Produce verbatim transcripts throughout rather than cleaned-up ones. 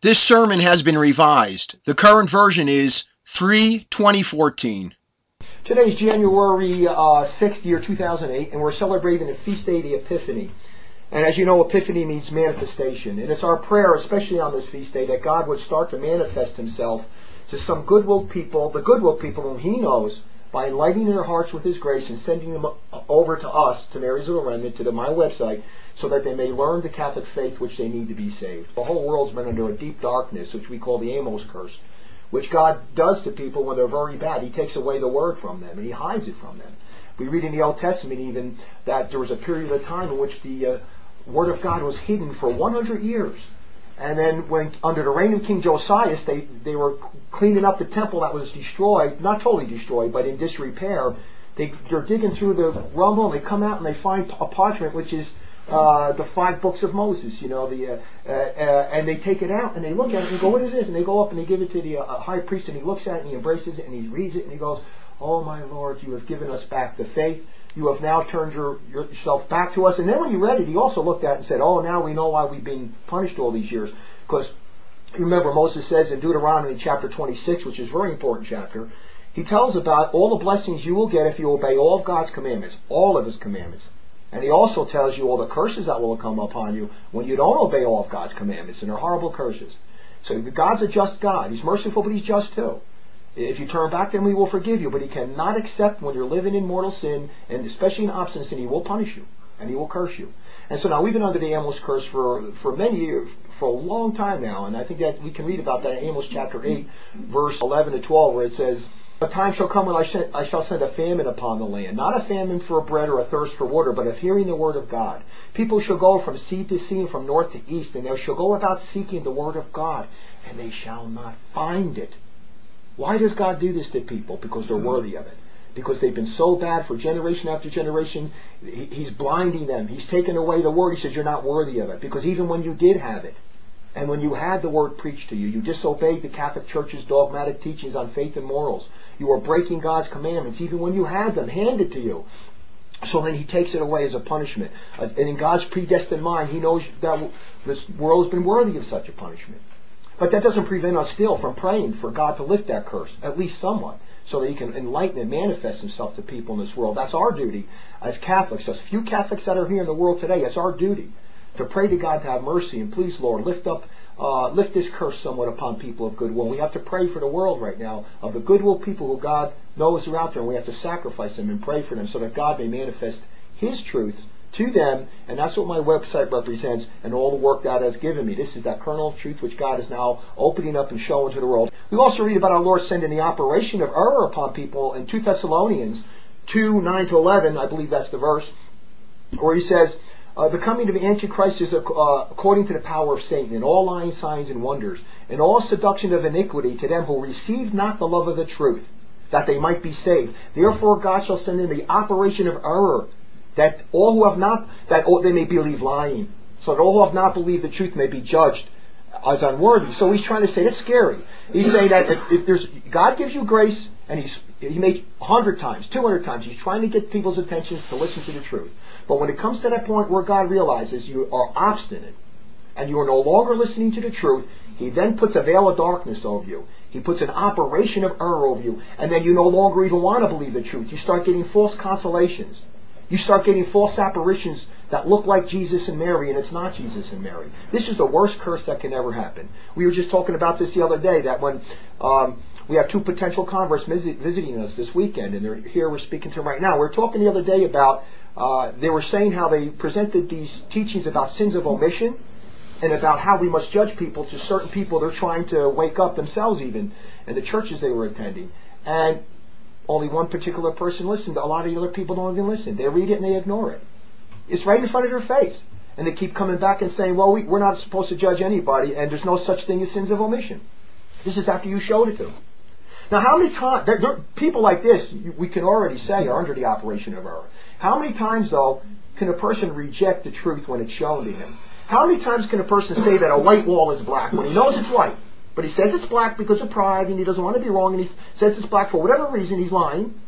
This sermon has been revised. The current version is three twenty fourteen. Today is January uh, sixth, year two thousand eight, and we're celebrating the feast day of the Epiphany. And as you know, Epiphany means manifestation. And it's our prayer, especially on this feast day, that God would start to manifest himself to some good-willed people, the good-willed people whom he knows, by enlightening their hearts with his grace and sending them over to us, to Mary's Little Remnant, to the, my website, so that they may learn the Catholic faith which they need to be saved. The whole world's been under a deep darkness, which we call the Amos curse, which God does to people when they're very bad. He takes away the word from them, and he hides it from them. We read in the Old Testament even that there was a period of time in which the uh, word of God was hidden for one hundred years. And then when, under the reign of King Josias, they, they were cleaning up the temple that was destroyed, not totally destroyed, but in disrepair. They, they're digging through the rubble, and they come out and they find a parchment which is uh, the five books of Moses, you know, the uh, uh, uh, and they take it out and they look at it and they go, what is this? And they go up and they give it to the uh, high priest, and he looks at it and he embraces it and he reads it and he goes, oh my Lord, you have given us back the faith. You have now turned your, yourself back to us. And then when he read it, he also looked at it and said, oh, now we know why we've been punished all these years. Because remember, Moses says in Deuteronomy chapter twenty-six, which is a very important chapter, he tells about all the blessings you will get if you obey all of God's commandments, all of his commandments. And he also tells you all the curses that will come upon you when you don't obey all of God's commandments, and they're horrible curses. So God's a just God. He's merciful, but he's just too. If you turn back to him, he will forgive you, but he cannot accept when you're living in mortal sin, and especially in obstinate sin, he will punish you, and he will curse you. And so now we've been under the Amos curse for, for many years, for a long time now, and I think that we can read about that in Amos chapter eight, verse eleven to twelve, where it says, a time shall come when I, sh- I shall send a famine upon the land, not a famine for bread or a thirst for water, but of hearing the word of God. People shall go from sea to sea and from north to east, and they shall go about seeking the word of God, and they shall not find it. Why does God do this to people? Because they're worthy of it. Because they've been so bad for generation after generation. He's blinding them. He's taken away the word. He says you're not worthy of it. Because even when you did have it, and when you had the word preached to you, you disobeyed the Catholic Church's dogmatic teachings on faith and morals. You were breaking God's commandments, even when you had them handed to you. So then he takes it away as a punishment. Uh, and in God's predestined mind, he knows that this world has been worthy of such a punishment. But that doesn't prevent us still from praying for God to lift that curse, at least somewhat, so that he can enlighten and manifest himself to people in this world. That's our duty as Catholics, as few Catholics that are here in the world today. It's our duty to pray to God to have mercy, and please, Lord, lift up, uh, lift this curse somewhat upon people of goodwill. We have to pray for the world right now, of the goodwill people who God knows are out there, and we have to sacrifice them and pray for them so that God may manifest his truth to them, and that's what my website represents, and all the work God has given me. This is that kernel of truth which God is now opening up and showing to the world. We also read about our Lord sending the operation of error upon people in Second Thessalonians two, nine to eleven, I believe that's the verse, where he says, uh, the coming of the Antichrist is uh, according to the power of Satan, and all lying signs and wonders, and all seduction of iniquity to them who received not the love of the truth, that they might be saved. Therefore God shall send in the operation of error, that all who have not, that all, they may believe lying, so that all who have not believed the truth may be judged as unworthy. So he's trying to say, that's scary. He's saying that if, if there's, God gives you grace, and he's, he made a hundred times, two hundred times, he's trying to get people's attentions to listen to the truth. But when it comes to that point where God realizes you are obstinate, and you are no longer listening to the truth, he then puts a veil of darkness over you. He puts an operation of error over you, and then you no longer even want to believe the truth. You start getting false consolations. You start getting false apparitions that look like Jesus and Mary, and it's not Jesus and Mary. This is the worst curse that can ever happen. We were just talking about this the other day, that when um, we have two potential converts visit, visiting us this weekend, and they're here, we're speaking to them right now. We were talking the other day about, uh, they were saying how they presented these teachings about sins of omission, and about how we must judge people to certain people they're trying to wake up themselves even, in the churches they were attending. And only one particular person listened. A lot of the other people don't even listen. They read it and they ignore it. It's right in front of their face. And they keep coming back and saying, well, we, we're not supposed to judge anybody, and there's no such thing as sins of omission. This is after you showed it to them. Now, how many times, there, there, people like this, we can already say, are under the operation of error. How many times, though, can a person reject the truth when it's shown to him? How many times can a person say that a white wall is black when he knows it's white? But he says it's black because of pride, and he doesn't want to be wrong, and he says it's black for whatever reason. He's lying.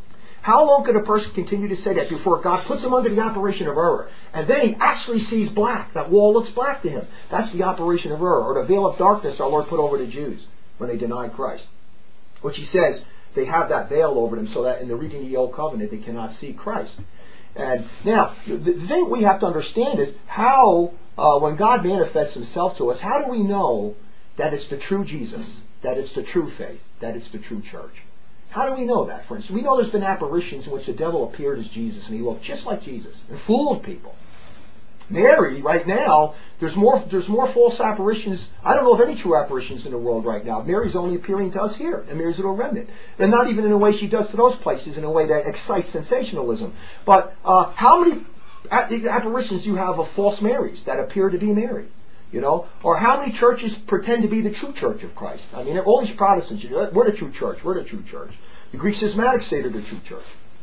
How long could a person continue to say that before God puts him under the operation of error? And then he actually sees black. That wall looks black to him. That's the operation of error, or the veil of darkness our Lord put over the Jews when they denied Christ. Which he says they have that veil over them so that in the reading of the Old Covenant they cannot see Christ. And now, the thing we have to understand is how, uh, when God manifests himself to us, how do we know that it's the true Jesus, that it's the true faith, that it's the true church? How do we know that? For instance, we know there's been apparitions in which the devil appeared as Jesus and he looked just like Jesus and fooled people. Mary, right now, there's more there's more false apparitions. I don't know of any true apparitions in the world right now. Mary's only appearing to us here, and Mary's little remnant. And not even in a way she does to those places, in a way that excites sensationalism. But uh, how many apparitions do you have of false Marys that appear to be Mary? You know, or how many churches pretend to be the true church of Christ? I mean, all these Protestants, you know, we're the true church, we're the true church. The Greek schismatics say they're the true church.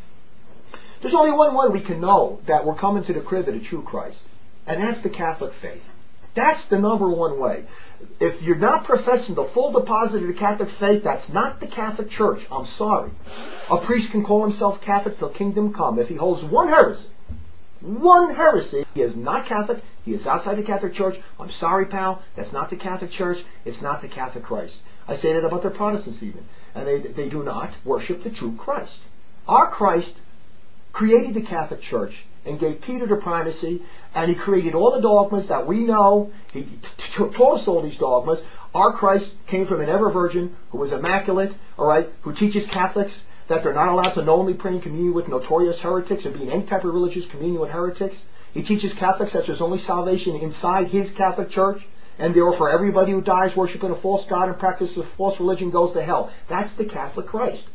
There's only one way we can know that we're coming to the crib of the true Christ, and that's the Catholic faith. That's the number one way. If you're not professing the full deposit of the Catholic faith, that's not the Catholic Church. I'm sorry. A priest can call himself Catholic till kingdom come. If he holds one heresy, one heresy, he is not Catholic. He is outside the Catholic Church. I'm sorry, pal. That's not the Catholic Church. It's not the Catholic Christ. I say that about the Protestants even. And they, they do not worship the true Christ. Our Christ created the Catholic Church and gave Peter the primacy, and he created all the dogmas that we know. He taught us all these dogmas. Our Christ came from an ever virgin who was immaculate, all right, who teaches Catholics that they're not allowed to knowingly pray in communion with notorious heretics or be in any type of religious communion with heretics. He teaches Catholics that there's only salvation inside his Catholic Church, and therefore everybody who dies worshiping a false god and practices a false religion goes to hell. That's the Catholic Christ.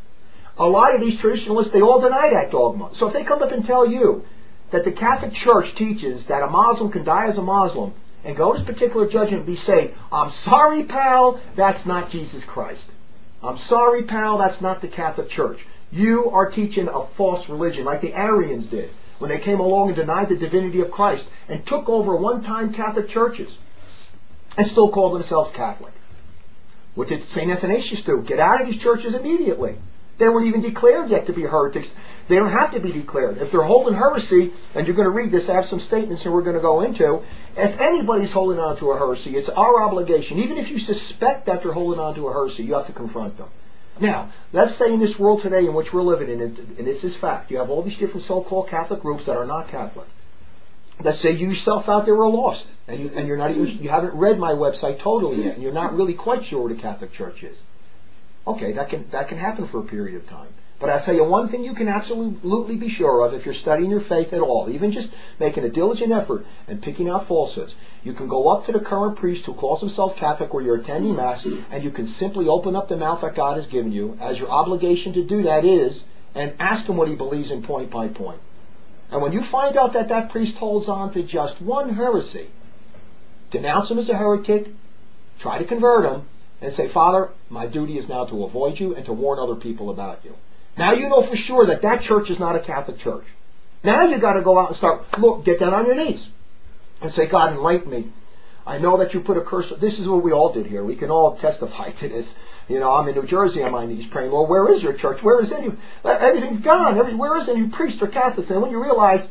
A lot of these traditionalists, they all deny that dogma. So if they come up and tell you that the Catholic Church teaches that a Muslim can die as a Muslim and go to this particular judgment and be say, I'm sorry, pal, that's not Jesus Christ. I'm sorry, pal, that's not the Catholic Church. You are teaching a false religion like the Arians did when they came along and denied the divinity of Christ and took over one-time Catholic churches and still called themselves Catholic. What did Saint Athanasius do? Get out of these churches immediately. They weren't even declared yet to be heretics. They don't have to be declared. If they're holding heresy, and you're going to read this, I have some statements here we're going to go into. If anybody's holding on to a heresy, it's our obligation. Even if you suspect that they're holding on to a heresy, you have to confront them. Now, let's say in this world today in which we're living in, and this is fact, you have all these different so-called Catholic groups that are not Catholic. Let's say you yourself out there are lost, and, you, and you're not even, you haven't read my website totally yet, and you're not really quite sure what a Catholic Church is. Okay, that can that can happen for a period of time. But I'll tell you one thing you can absolutely be sure of if you're studying your faith at all, even just making a diligent effort and picking out falsehoods. You can go up to the current priest who calls himself Catholic where you're attending Mass, and you can simply open up the mouth that God has given you, as your obligation to do that is, and ask him what he believes in point by point. And when you find out that that priest holds on to just one heresy, denounce him as a heretic, try to convert him, and say, Father, my duty is now to avoid you and to warn other people about you. Now you know for sure that that church is not a Catholic church. Now you got to go out and start, look, get down on your knees and say, God, enlighten me. I know that you put a curse. This is what we all did here. We can all testify to this. You know, I'm in New Jersey on my knees praying, Lord, where is your church? Where is any? Everything's gone. Every, where is any priest or Catholics? And when you realize,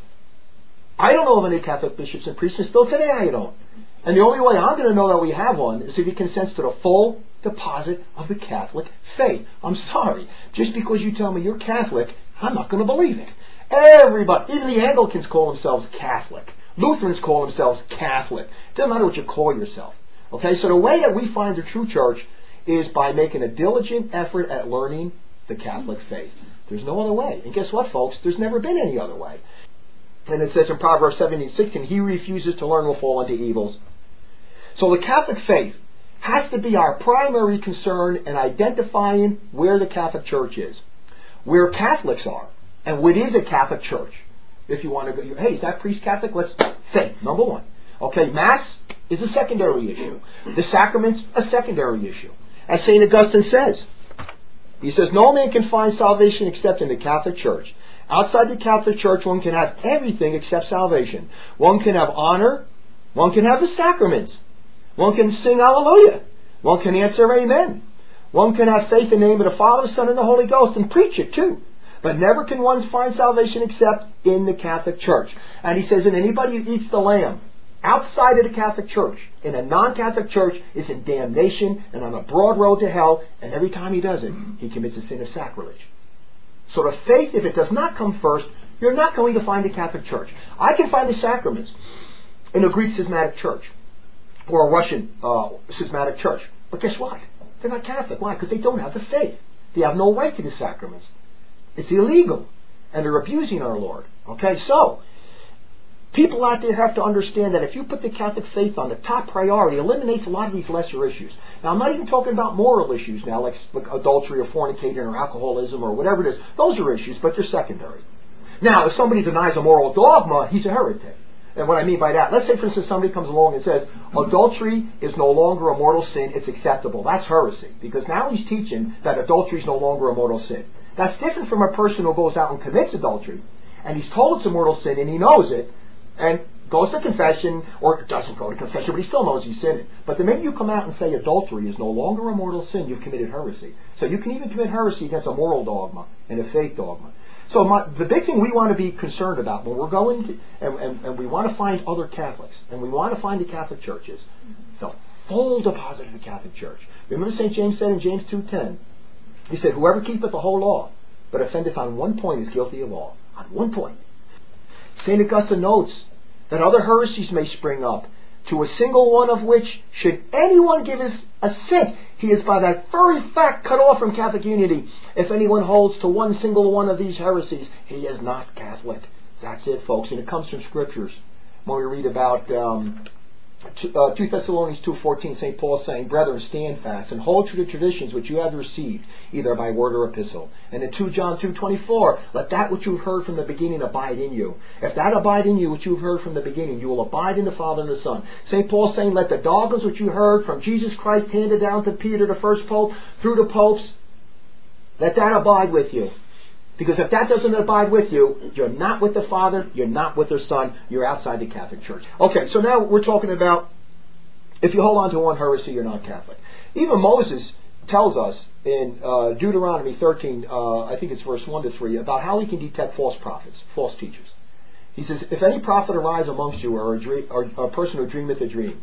I don't know of any Catholic bishops and priests, and still today I don't. And the only way I'm going to know that we have one is if he consents to the full deposit of the Catholic faith. I'm sorry. Just because you tell me you're Catholic, I'm not going to believe it. Everybody, even the Anglicans call themselves Catholic. Lutherans call themselves Catholic. It doesn't matter what you call yourself. Okay, so the way that we find the true church is by making a diligent effort at learning the Catholic faith. There's no other way. And guess what, folks? There's never been any other way. And it says in Proverbs seventeen sixteen, he who refuses to learn will fall into evils. So the Catholic faith has to be our primary concern in identifying where the Catholic Church is, where Catholics are, and what is a Catholic Church. If you want to go, hey, is that priest Catholic? Let's faith, number one. Okay, Mass is a secondary issue. The sacraments, a secondary issue. As Saint Augustine says, he says, no man can find salvation except in the Catholic Church. Outside the Catholic Church, one can have everything except salvation. One can have honor. One can have the sacraments. One can sing hallelujah. One can answer amen. One can have faith in the name of the Father, the Son, and the Holy Ghost and preach it too. But never can one find salvation except in the Catholic Church. And he says, and anybody who eats the lamb outside of the Catholic Church, in a non-Catholic church, is in damnation and on a broad road to hell, and every time he does it, he commits a sin of sacrilege. So the faith, if it does not come first, you're not going to find a Catholic Church. I can find the sacraments in a Greek schismatic church or a Russian uh, schismatic church. But guess what? They're not Catholic. Why? Because they don't have the faith. They have no right to the sacraments. It's illegal. And they're abusing our Lord. Okay, so people out there have to understand that if you put the Catholic faith on the top priority, it eliminates a lot of these lesser issues. Now, I'm not even talking about moral issues now, like, like adultery or fornicating or alcoholism or whatever it is. Those are issues, but they're secondary. Now, if somebody denies a moral dogma, he's a heretic. And what I mean by that, let's say, for instance, somebody comes along and says, adultery is no longer a mortal sin, it's acceptable. That's heresy, because now he's teaching that adultery is no longer a mortal sin. That's different from a person who goes out and commits adultery, and he's told it's a mortal sin, and he knows it, and goes to confession, or doesn't go to confession, but he still knows he's sinning. But the minute you come out and say adultery is no longer a mortal sin, you've committed heresy. So you can even commit heresy against a moral dogma and a faith dogma. So my, the big thing we want to be concerned about when we're going to, and, and, and we want to find other Catholics, and we want to find the Catholic churches, the full deposit of the Catholic Church. Remember Saint James said in James two ten, he said, whoever keepeth the whole law, but offendeth on one point is guilty of all. On one point. Saint Augustine notes that other heresies may spring up, to a single one of which, should anyone give his assent, he is by that very fact cut off from Catholic unity. If anyone holds to one single one of these heresies, he is not Catholic. That's it, folks. And it comes from scriptures. When we read about um, two, uh, two Thessalonians two fourteen, Saint Paul saying, brethren, stand fast and hold to the traditions which you have received, either by word or epistle. And in two John two twenty-four, let that which you've heard from the beginning abide in you. If that abide in you, which you've heard from the beginning, you will abide in the Father and the Son. Saint Paul saying, let the dogmas which you heard from Jesus Christ handed down to Peter, the first pope, through the popes, let that abide with you. Because if that doesn't abide with you, you're not with the Father, you're not with the Son, you're outside the Catholic Church. Okay, so now we're talking about, if you hold on to one heresy, you're not Catholic. Even Moses tells us in uh, Deuteronomy thirteen, uh, I think it's verse one to three, about how he can detect false prophets, false teachers. He says, if any prophet arise amongst you, or a, dream, or a person who dreameth a dream,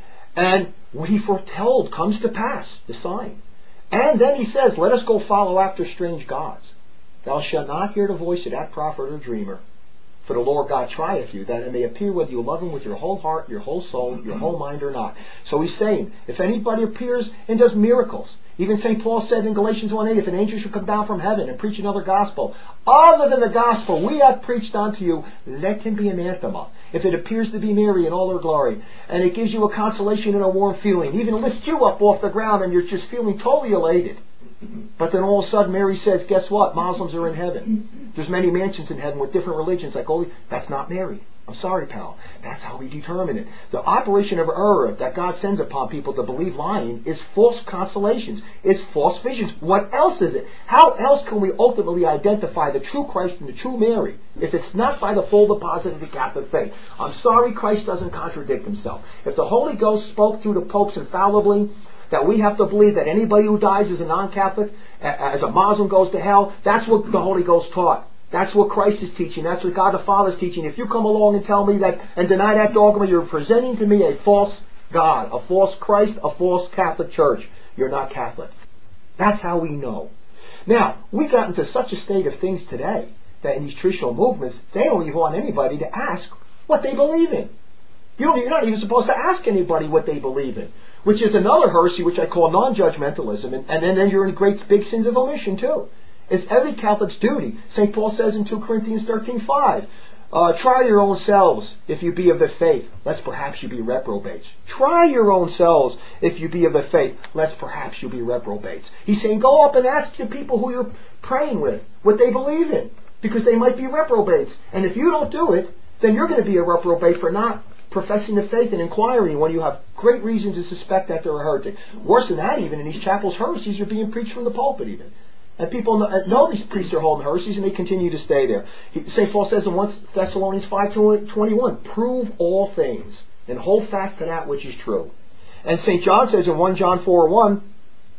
and what he foretold comes to pass, the sign. And then he says, let us go follow after strange gods. Thou shalt not hear the voice of that prophet or dreamer. For the Lord God trieth you, that it may appear whether you love him with your whole heart, your whole soul, your whole mind or not. So he's saying, if anybody appears and does miracles, even Saint Paul said in Galatians one eight, if an angel should come down from heaven and preach another gospel, other than the gospel we have preached unto you, let him be anathema. If it appears to be Mary in all her glory, and it gives you a consolation and a warm feeling, even lifts you up off the ground and you're just feeling totally elated. But then all of a sudden Mary says, guess what? Muslims are in heaven. There's many mansions in heaven with different religions. Like, oh, that's not Mary. I'm sorry, pal. That's how we determine it. The operation of error that God sends upon people to believe lying is false consolations, is false visions. What else is it? How else can we ultimately identify the true Christ and the true Mary if it's not by the full deposit of the Catholic faith? I'm sorry, Christ doesn't contradict himself. If the Holy Ghost spoke through the popes infallibly, that we have to believe that anybody who dies as a non-Catholic, as a Muslim, goes to hell, that's what the Holy Ghost taught. That's what Christ is teaching. That's what God the Father is teaching. If you come along and tell me that and deny that dogma, you're presenting to me a false God, a false Christ, a false Catholic Church. You're not Catholic. That's how we know. Now, we got into such a state of things today that in these traditional movements, they don't even want anybody to ask what they believe in. You don't, you're not even supposed to ask anybody what they believe in, which is another heresy which I call non-judgmentalism, and, and then you're in great big sins of omission too. It's every Catholic's duty. Saint Paul says in two Corinthians thirteen five, uh, try your own selves if you be of the faith, lest perhaps you be reprobates. Try your own selves if you be of the faith, lest perhaps you be reprobates. He's saying go up and ask the people who you're praying with what they believe in, because they might be reprobates. And if you don't do it, then you're going to be a reprobate for not professing the faith and inquiring when you have great reason to suspect that they're a heretic. Worse than that, even in these chapels, heresies are being preached from the pulpit even. And people know, know these priests are holding heresies and they continue to stay there. Saint Paul says in First Thessalonians five twenty-one, prove all things and hold fast to that which is true. And Saint John says in First John four one,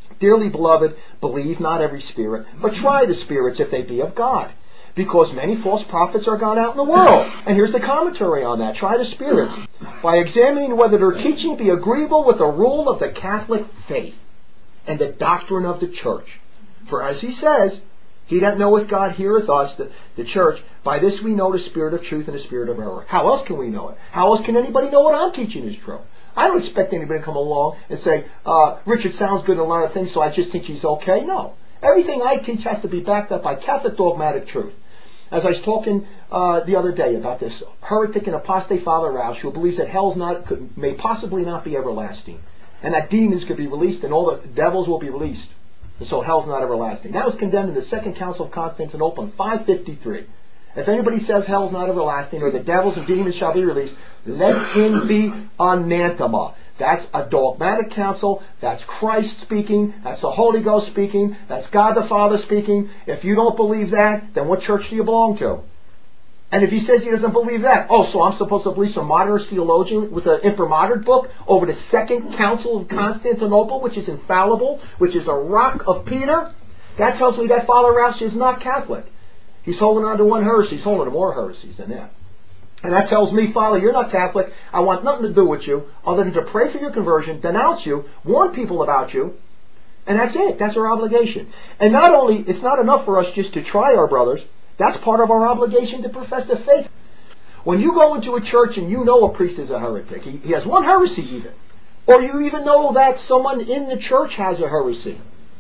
Dearly beloved, believe not every spirit, but try the spirits if they be of God. Because many false prophets are gone out in the world. And here's the commentary on that. Try the spirits by examining whether their teaching be agreeable with the rule of the Catholic faith and the doctrine of the church. For as he says, he that knoweth God heareth us, the, the church. By this we know the spirit of truth and the spirit of error. How else can we know it? How else can anybody know what I'm teaching is true? I don't expect anybody to come along and say, uh, Richard sounds good in a lot of things, so I just think he's okay. No. Everything I teach has to be backed up by Catholic dogmatic truth. As I was talking uh, the other day about this heretic and apostate Father Roush, who believes that hell's not, could, may possibly not be everlasting, and that demons could be released and all the devils will be released, and so hell's not everlasting. That was condemned in the Second Council of Constantinople in five fifty-three. If anybody says hell's not everlasting or the devils and demons shall be released, let him be anathema. That's a dogmatic council. That's Christ speaking. That's the Holy Ghost speaking. That's God the Father speaking. If you don't believe that, then what church do you belong to? And if he says he doesn't believe that, oh, so I'm supposed to believe some modernist theologian with an imprimatur book over the Second Council of Constantinople, which is infallible, which is the rock of Peter? That tells me that Father Roush is not Catholic. He's holding on to one heresy. He's holding to more heresies than that. And that tells me, Father, you're not Catholic. I want nothing to do with you other than to pray for your conversion, denounce you, warn people about you, and that's it. That's our obligation. And not only, it's not enough for us just to try our brothers. That's part of our obligation to profess the faith. When you go into a church and you know a priest is a heretic, he, he has one heresy even, or you even know that someone in the church has a heresy,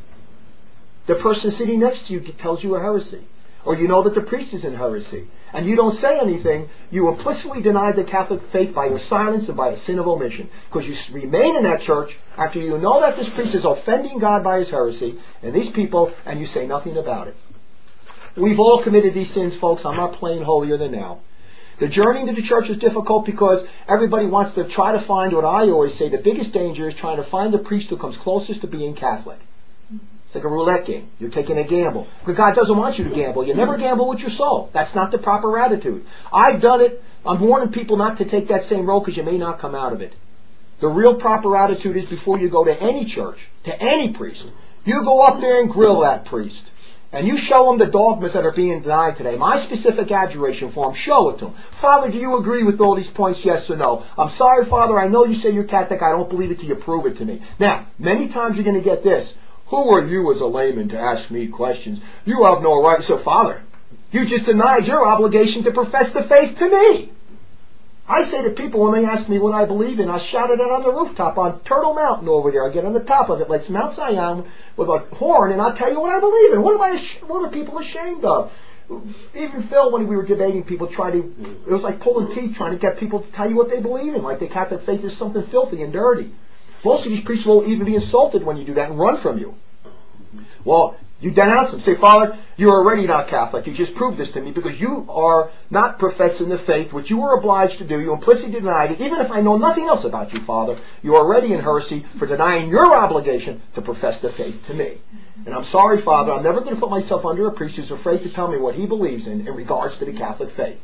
the person sitting next to you tells you a heresy. Or you know that the priest is in heresy, and you don't say anything, you implicitly deny the Catholic faith by your silence and by a sin of omission. Because you remain in that church after you know that this priest is offending God by his heresy, and these people, and you say nothing about it. We've all committed these sins, folks. I'm not playing holier than thou. The journey into the church is difficult because everybody wants to try to find what I always say, the biggest danger is trying to find the priest who comes closest to being Catholic. It's like a roulette game. You're taking a gamble. But God doesn't want you to gamble. You never gamble with your soul. That's not the proper attitude. I've done it. I'm warning people not to take that same road because you may not come out of it. The real proper attitude is before you go to any church, to any priest, you go up there and grill that priest. And you show him the dogmas that are being denied today. My specific adjuration form, show it to him. Father, do you agree with all these points, yes or no? I'm sorry, Father, I know you say you're Catholic. I don't believe it till you prove it to me. Now, many times you're going to get this. Who are you as a layman to ask me questions? You have no right. So, Father, you just denied your obligation to profess the faith to me. I say to people when they ask me what I believe in, I shout it out on the rooftop on Turtle Mountain over there. I get on the top of it like Mount Zion with a horn, and I'll tell you what I believe in. What am I? What are people ashamed of? Even Phil, when we were debating, people tried to. It was like pulling teeth trying to get people to tell you what they believe in, like the Catholic faith is something filthy and dirty. Most of these priests will even be insulted when you do that and run from you. Well, you denounce them. Say, Father, you're already not Catholic. You just proved this to me because you are not professing the faith which you were obliged to do. You implicitly denied it. Even if I know nothing else about you, Father, you're already in heresy for denying your obligation to profess the faith to me. And I'm sorry, Father, I'm never going to put myself under a priest who's afraid to tell me what he believes in in regards to the Catholic faith.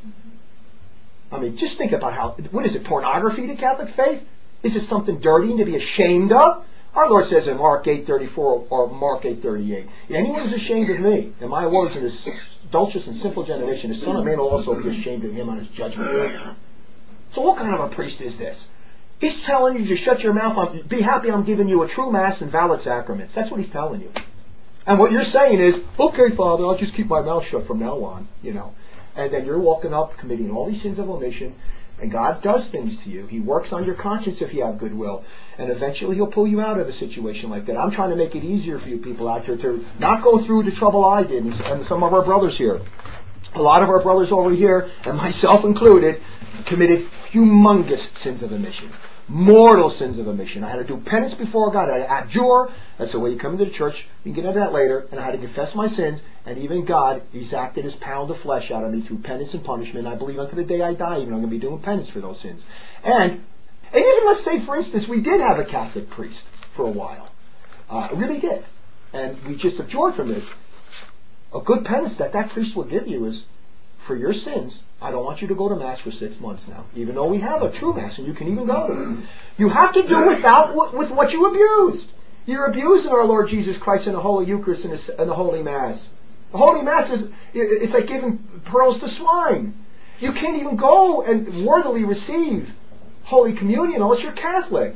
I mean, just think about how, what is it, pornography, the Catholic faith? Is it something dirty to be ashamed of? Our Lord says in Mark eight thirty-four or Mark eight thirty-eight, anyone who's ashamed of me and my words in this adulterous and sinful generation, the Son of Man will also be ashamed of him on his judgment day. So what kind of a priest is this? He's telling you to shut your mouth on, be happy I'm giving you a true Mass and valid sacraments. That's what he's telling you. And what you're saying is, okay, Father, I'll just keep my mouth shut from now on, you know. And then you're walking up, committing all these sins of omission, and God does things to you. He works on your conscience if you have goodwill. And eventually he'll pull you out of a situation like that. I'm trying to make it easier for you people out there to not go through the trouble I did, and some of our brothers here. A lot of our brothers over here, and myself included, committed humongous sins of omission. Mortal sins of omission. I had to do penance before God. I had to abjure. That's the way you come into the church. You can get into that later. And I had to confess my sins. And even God, He's acted His pound of flesh out of me through penance and punishment. I believe until the day I die, even I'm going to be doing penance for those sins. And, and even let's say, for instance, we did have a Catholic priest for a while. Uh, really did. And we just abjured from this. A good penance that that priest will give you is, for your sins, I don't want you to go to Mass for six months now. Even though we have a true Mass and you can even go to it. You have to do without with what you abused. You're abusing our Lord Jesus Christ in the Holy Eucharist and the, and the Holy Mass. The Holy Mass is, it's like giving pearls to swine. You can't even go and worthily receive Holy Communion unless you're Catholic.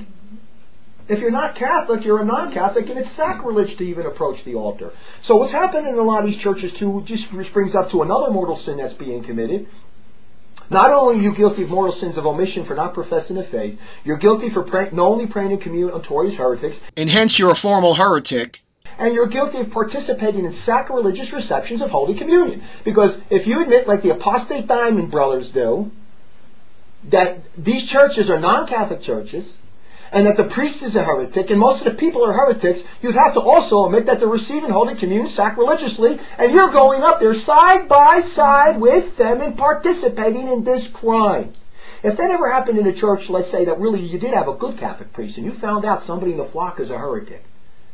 If you're not Catholic, you're a non-Catholic, and it's sacrilege to even approach the altar. So what's happening in a lot of these churches, too, just brings up to another mortal sin that's being committed. Not only are you guilty of mortal sins of omission for not professing the faith, you're guilty for pray- knowingly praying in communion with notorious heretics. And hence you're a formal heretic. And you're guilty of participating in sacrilegious receptions of Holy Communion. Because if you admit, like the apostate Diamond Brothers do, that these churches are non-Catholic churches, and that the priest is a heretic, and most of the people are heretics, you'd have to also admit that they're receiving Holy Communion sacrilegiously, and you're going up there side by side with them and participating in this crime. If that ever happened in a church, let's say that really you did have a good Catholic priest, and you found out somebody in the flock is a heretic,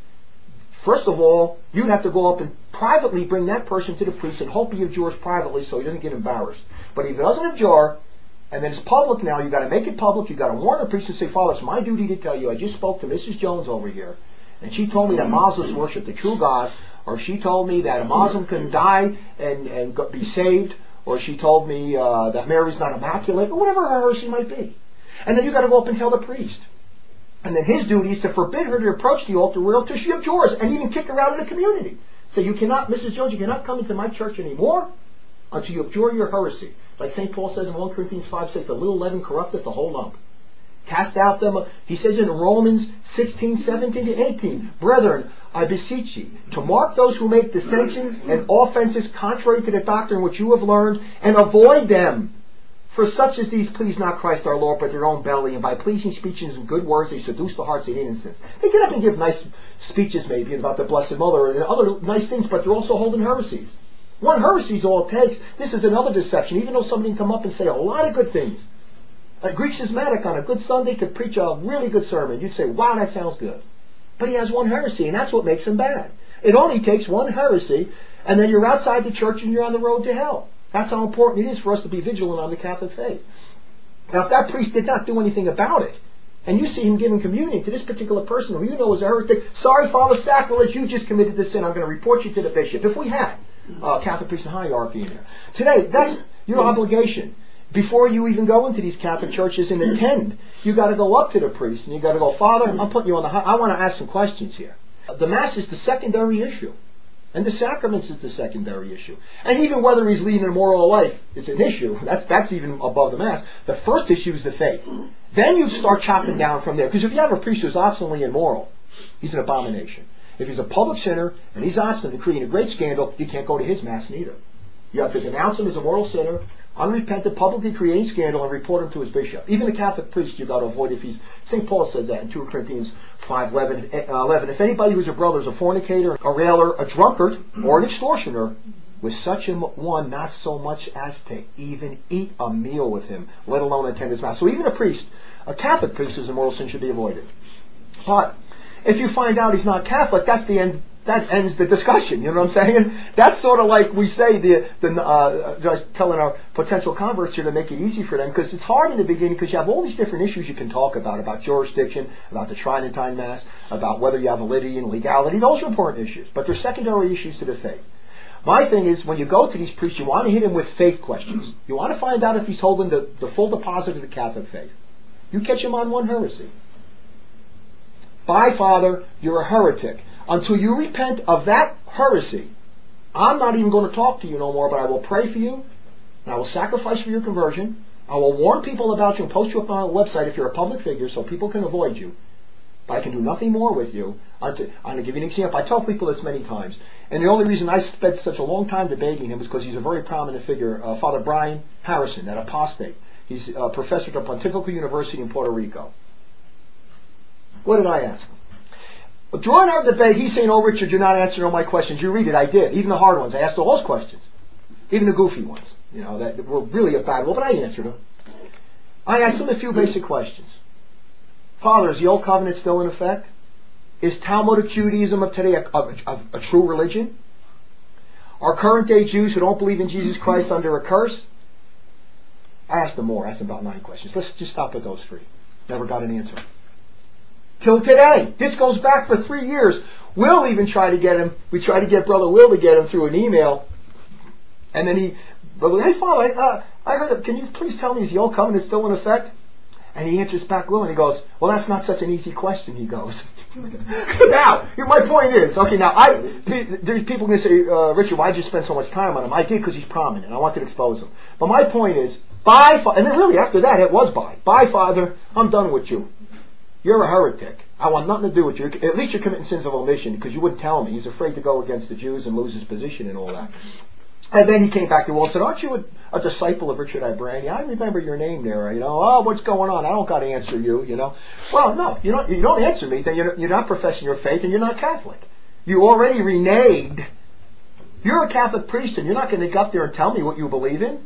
first of all, you'd have to go up and privately bring that person to the priest and hope he abjures privately so he doesn't get embarrassed. But if he doesn't abjure, and then it's public now, you've got to make it public, you've got to warn the priest and say, Father, it's my duty to tell you, I just spoke to Missus Jones over here, and she told me that Muslims worship the true God, or she told me that a Muslim can die and, and go, be saved, or she told me uh, that Mary's not immaculate, or whatever her heresy might be. And then you've got to go up and tell the priest. And then his duty is to forbid her to approach the altar rail till she abjures, and even kick her out of the community. So you cannot, Missus Jones, you cannot come into my church anymore until you abjure your heresy. Like Saint Paul says in First Corinthians five six, a little leaven corrupteth the whole lump. Cast out them, he says in Romans sixteen, seventeen to eighteen, Brethren, I beseech ye, to mark those who make dissensions and offenses contrary to the doctrine which you have learned, and avoid them. For such as these please not Christ our Lord, but their own belly, and by pleasing speeches and good words they seduce the hearts of the innocent. They get up and give nice speeches maybe about the Blessed Mother and other nice things, but they're also holding heresies. One heresy is all it takes. This is another deception. Even though somebody can come up and say a lot of good things. A Greek schismatic on a good Sunday could preach a really good sermon. You'd say, wow, that sounds good. But he has one heresy, and that's what makes him bad. It only takes one heresy, and then you're outside the church and you're on the road to hell. That's how important it is for us to be vigilant on the Catholic faith. Now, if that priest did not do anything about it, and you see him giving communion to this particular person who you know is a heretic, sorry, Father, sacrilege, you just committed this sin, I'm going to report you to the bishop. If we had uh, Catholic priest hierarchy in there. Today, that's your obligation. Before you even go into these Catholic churches and attend, you got to go up to the priest and you got to go, Father, I'm putting you on the high, I want to ask some questions here. The Mass is the secondary issue. And the sacraments is the secondary issue. And even whether he's leading a moral life is an issue. That's that's even above the Mass. The first issue is the faith. Then you start chopping down from there. Because if you have a priest who's obstinately immoral, he's an abomination. If he's a public sinner and he's obstinate and creating a great scandal, you can't go to his Mass neither. You have to denounce him as a mortal sinner, unrepentant, publicly creating scandal, and report him to his bishop. Even a Catholic priest, you've got to avoid if he's... Saint Paul says that in Second Corinthians five eleven. If anybody who's a brother is a fornicator, a railer, a drunkard, or an extortioner, with such a one not so much as to even eat a meal with him, let alone attend his Mass. So even a priest, a Catholic priest who's a mortal sin should be avoided. But if you find out he's not Catholic, that's the end. That ends the discussion. You know what I'm saying? That's sort of like we say, the, the uh, telling our potential converts here to make it easy for them, because it's hard in the beginning because you have all these different issues you can talk about, about jurisdiction, about the Tridentine Mass, about whether you have validity and legality. Those are important issues, but they're secondary issues to the faith. My thing is, when you go to these priests, you want to hit him with faith questions. You want to find out if he's holding the, the full deposit of the Catholic faith. You catch him on one heresy. By Father, you're a heretic. Until you repent of that heresy, I'm not even going to talk to you no more, but I will pray for you, and I will sacrifice for your conversion. I will warn people about you and post you up on a website if you're a public figure so people can avoid you. But I can do nothing more with you. I'm going to give you an example. I tell people this many times. And the only reason I spent such a long time debating him is because he's a very prominent figure. Uh, Father Brian Harrison, that apostate. He's a professor at the Pontifical University in Puerto Rico. What did I ask him? But during our debate, he's saying, oh, Richard, you're not answering all my questions. You read it. I did. Even the hard ones. I asked all those questions. Even the goofy ones, you know, that were really a bad one, but I answered them. I asked him a few basic questions. Father, is the Old Covenant still in effect? Is Talmudic Judaism of today a, a, a, a true religion? Are current day Jews who don't believe in Jesus Christ under a curse? I asked him more. I asked him about nine questions. Let's just stop at those three. Never got an answer. till today. This goes back for three years. We'll even try to get him. We tried to get Brother Will to get him through an email, and then he, Brother, hey Father, I, uh, I heard. Can you please tell me is the old covenant still in effect? And he answers back, Will, and he goes, well, that's not such an easy question. He goes. Now, my point is, okay, now I, there's people going to say, uh, Richard, why'd you spend so much time on him? I did because he's prominent. I wanted to expose him. But my point is, bye, and then really after that, it was bye. Bye, Father. I'm done with you. You're a heretic. I want nothing to do with you. At least you're committing sins of omission because you wouldn't tell me. He's afraid to go against the Jews and lose his position and all that. And then he came back to Will and said, aren't you a, a disciple of Richard Ibrani? I remember your name there. You know, oh, what's going on? I don't got to answer you, you know. Well, no, you don't, you don't answer me. Then you're, you're not professing your faith and you're not Catholic. You already reneged. You're a Catholic priest and you're not going to go up there and tell me what you believe in.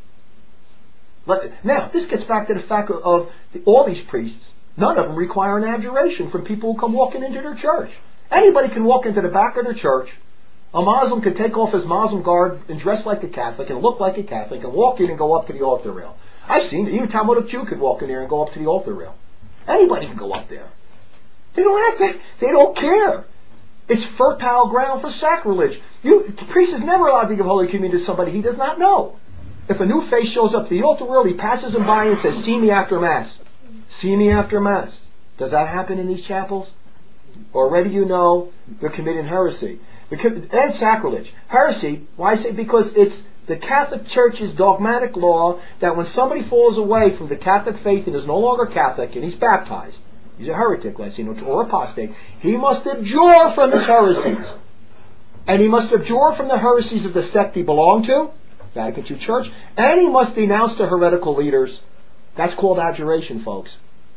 But, now, this gets back to the fact of, of the, all these priests. None of them require an abjuration from people who come walking into their church. Anybody can walk into the back of their church. A Muslim could take off his Muslim garb and dress like a Catholic and look like a Catholic and walk in and go up to the altar rail. I've seen it. Even Talmudic Jew could walk in there and go up to the altar rail. Anybody can go up there. They don't have to. They don't care. It's fertile ground for sacrilege. You, the priest is never allowed to give Holy Communion to somebody he does not know. If a new face shows up to the altar rail, he passes him by and says, see me after Mass. See me after Mass. Does that happen in these chapels? Already you know they're committing heresy. And sacrilege. Heresy, why I say? Because it's the Catholic Church's dogmatic law that when somebody falls away from the Catholic faith and is no longer Catholic and he's baptized, he's a heretic, let's say, or apostate, he must abjure from his heresies. And he must abjure from the heresies of the sect he belonged to, Vatican Two Church, and he must denounce the heretical leaders. That's called abjuration, folks.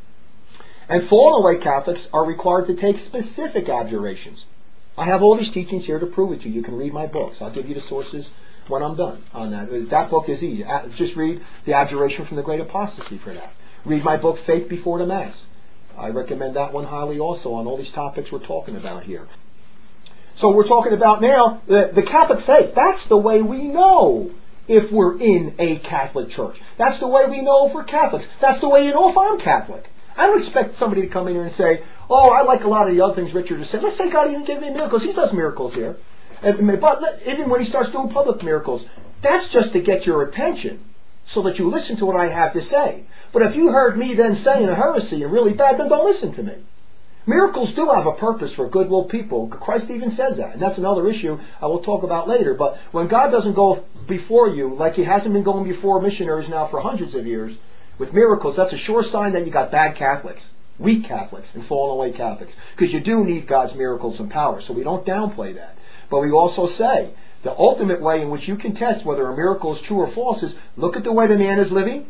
And fallen away Catholics are required to take specific abjurations. I have all these teachings here to prove it to you. You can read my books. I'll give you the sources when I'm done on that. That book is easy. Just read The Abjuration from the Great Apostasy for that. Read my book, Faith Before the Mass. I recommend that one highly also on all these topics we're talking about here. So we're talking about now the, the Catholic faith. That's the way we know if we're in a Catholic church. That's the way we know if we're Catholics. That's the way you know if I'm Catholic. I don't expect somebody to come in here and say, oh, I like a lot of the other things Richard has said. Let's say God even gave me miracles. He does miracles here. And, but let, even when he starts doing public miracles, that's just to get your attention so that you listen to what I have to say. But if you heard me then saying a heresy and really bad, then don't listen to me. Miracles do have a purpose for goodwill people. Christ even says that. And that's another issue I will talk about later. But when God doesn't go before you, like he hasn't been going before missionaries now for hundreds of years, with miracles, that's a sure sign that you got bad Catholics, weak Catholics, and fallen away Catholics. Because you do need God's miracles and power, so we don't downplay that. But we also say, the ultimate way in which you can test whether a miracle is true or false is, look at the way the man is living.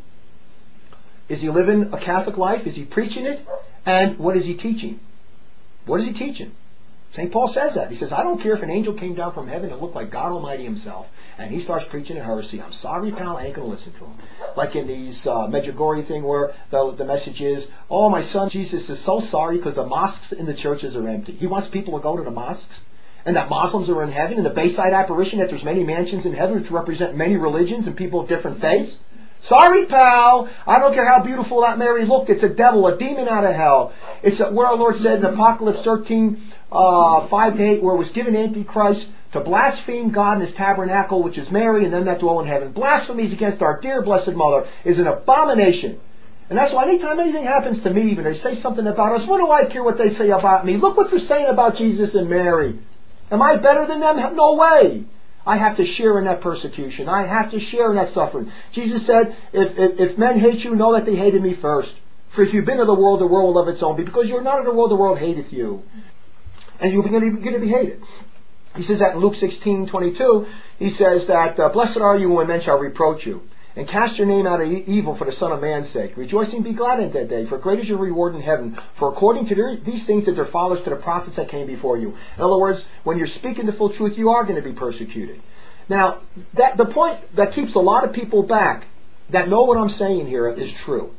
Is he living a Catholic life? Is he preaching it? And what is he teaching? What is he teaching? Saint Paul says that. He says, I don't care if an angel came down from heaven and looked like God Almighty himself, and he starts preaching a heresy. I'm sorry, pal, I ain't going to listen to him. Like in these uh, Medjugorje thing where the, the message is, oh, my son Jesus is so sorry because the mosques in the churches are empty. He wants people to go to the mosques, and that Muslims are in heaven, and the Bayside apparition that there's many mansions in heaven which represent many religions and people of different faiths. Sorry, pal. I don't care how beautiful that Mary looked. It's a devil, a demon out of hell. It's a, where our Lord said in Apocalypse thirteen, uh, five to eight, where it was given Antichrist to blaspheme God and his tabernacle, which is Mary, and them that dwell in heaven. Blasphemies against our dear blessed mother is an abomination. And that's why anytime anything happens to me, even they say something about us, what do I care what they say about me? Look what they're saying about Jesus and Mary. Am I better than them? No way. I have to share in that persecution. I have to share in that suffering. Jesus said, if, if, if men hate you, know that they hated me first. For if you've been of the world, the world will love its own. Because you're not of the world, the world hateth you. And you're going to be hated. He says that in Luke sixteen twenty-two. He says that, uh, blessed are you when men shall reproach you, and cast your name out of e- evil for the Son of Man's sake. Rejoicing and be glad in that day, for great is your reward in heaven. For according to their, these things that their fathers to the prophets that came before you. In other words, when you're speaking the full truth, you are going to be persecuted. Now, that the point that keeps a lot of people back that know what I'm saying here is true.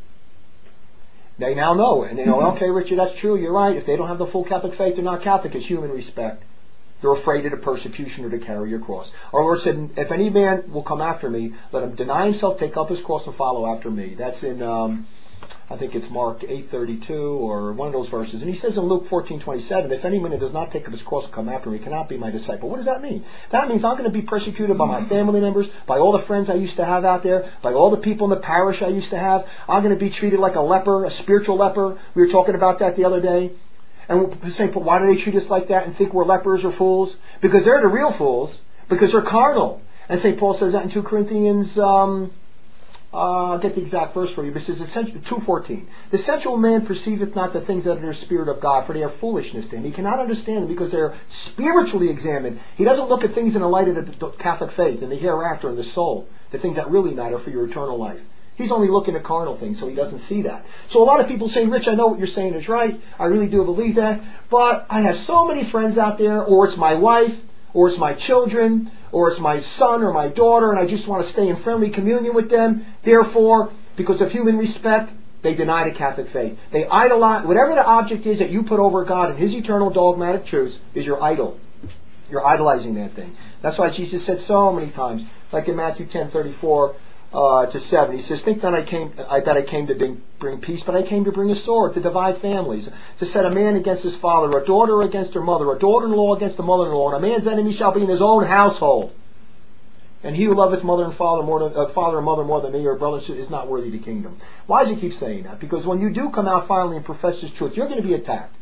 They now know, and they know, okay, Richard, that's true, you're right. If they don't have the full Catholic faith, they're not Catholic. It's human respect. They're afraid of the persecution or to carry your cross. Our Lord said, if any man will come after me, let him deny himself, take up his cross, and follow after me. That's in um, I think it's Mark eight thirty-two or one of those verses. And he says in Luke fourteen twenty-seven, if any man does not take up his cross and come after me, cannot be my disciple. What does that mean? That means I'm going to be persecuted by my family members, by all the friends I used to have out there, by all the people in the parish I used to have. I'm going to be treated like a leper, a spiritual leper. We were talking about that the other day. And Saint Paul, why do they treat us like that and think we're lepers or fools? Because they're the real fools, because they're carnal. And Saint Paul says that in two Corinthians... Um, Uh, I'll get the exact verse for you, but it says two fourteen. The sensual man perceiveth not the things that are the Spirit of God, for they are foolishness to him. He cannot understand them because they are spiritually examined. He doesn't look at things in the light of the Catholic faith and the hereafter and the soul, the things that really matter for your eternal life. He's only looking at carnal things, so he doesn't see that. So a lot of people saying, Rich, I know what you're saying is right. I really do believe that, but I have so many friends out there, or it's my wife, or it's my children, or it's my son or my daughter, and I just want to stay in friendly communion with them. Therefore, because of human respect, they deny the Catholic faith. They idolize, whatever the object is that you put over God and His eternal dogmatic truths is your idol. You're idolizing that thing. That's why Jesus said so many times, like in Matthew ten thirty-four uh, to seven, He says, think not I came, I, that I came to bring, bring peace, but I came to bring a sword, to divide families, to set a man against his father, a daughter against her mother, a daughter-in-law against the mother-in-law, and a man's enemy shall be in his own household. And he who loveth mother and father more than, uh, father and mother more than me, or brother, is not worthy of the kingdom. Why does he keep saying that? Because when you do come out finally and profess His truth, you're going to be attacked.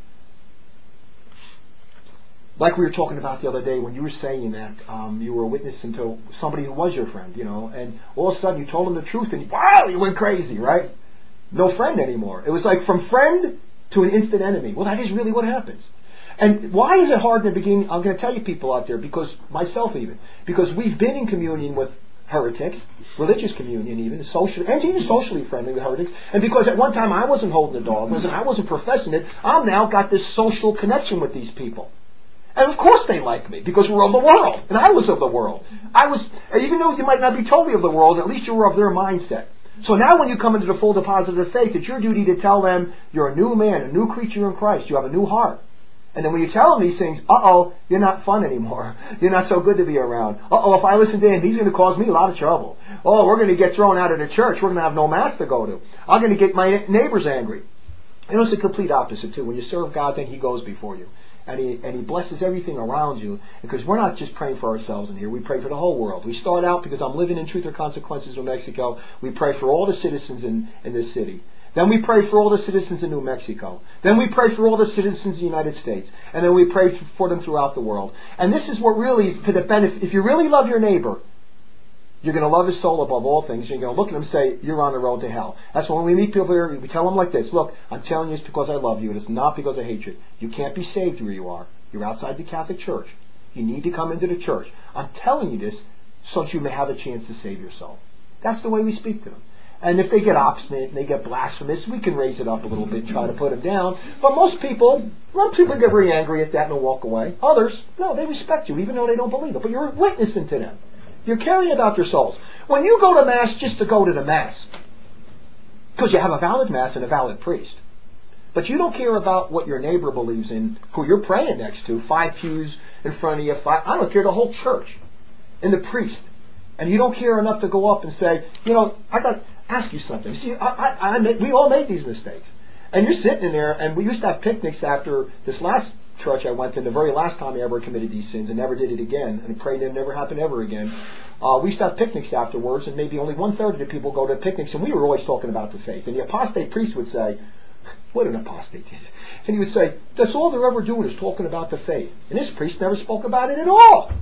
Like we were talking about the other day, when you were saying that, um, you were a witness to somebody who was your friend, you know, and all of a sudden you told him the truth, and wow, you went crazy, right? No friend anymore. It was like from friend to an instant enemy. Well, that is really what happens. And why is it hard in the beginning? I'm going to tell you people out there, because myself even, because we've been in communion with heretics, religious communion even, social, and even socially friendly with heretics, and because at one time I wasn't holding the dogmas and I wasn't professing it, I've now got this social connection with these people. And of course they like me, because we're of the world, and I was of the world. I was, even though you might not be totally of the world, at least you were of their mindset. So now when you come into the full deposit of faith, it's your duty to tell them you're a new man, a new creature in Christ, you have a new heart. And then when you tell them these things, uh-oh, you're not fun anymore. You're not so good to be around. Uh-oh, if I listen to him, he's going to cause me a lot of trouble. Oh, we're going to get thrown out of the church. We're going to have no mass to go to. I'm going to get my neighbors angry. And it's the complete opposite, too. When you serve God, then He goes before you. And he, and he blesses everything around you. Because we're not just praying for ourselves in here. We pray for the whole world. We start out, because I'm living in Truth or Consequences, New Mexico, we pray for all the citizens in, in this city. Then we pray for all the citizens in New Mexico. Then we pray for all the citizens in the United States. And then we pray for them throughout the world. And this is what really is to the benefit. If you really love your neighbor, you're going to love his soul above all things. You're going to look at him and say, you're on the road to hell. That's when we meet people here, we tell them like this, look, I'm telling you it's because I love you, and it's not because of hatred. You can't be saved where you are. You're outside the Catholic Church. You need to come into the church. I'm telling you this so that you may have a chance to save your soul. That's the way we speak to them. And if they get obstinate and they get blasphemous, we can raise it up a little bit and try to put them down. But most people, most people get very angry at that and they'll walk away. Others, no, they respect you even though they don't believe it. But you're witnessing to them. You're caring about their souls. When you go to Mass just to go to the Mass, because you have a valid Mass and a valid priest, but you don't care about what your neighbor believes in, who you're praying next to, five pews in front of you, five, I don't care, the whole church, and the priest. And you don't care enough to go up and say, you know, I got... ask you something. See, I, I, I made, we all made these mistakes. And you're sitting in there, and we used to have picnics after this last church I went to, the very last time I ever committed these sins and never did it again, and prayed it never happen ever again. Uh, we used to have picnics afterwards, and maybe only one-third of the people go to picnics, and we were always talking about the faith. And the apostate priest would say, what an apostate is. And he would say, that's all they're ever doing is talking about the faith. And this priest never spoke about it at all.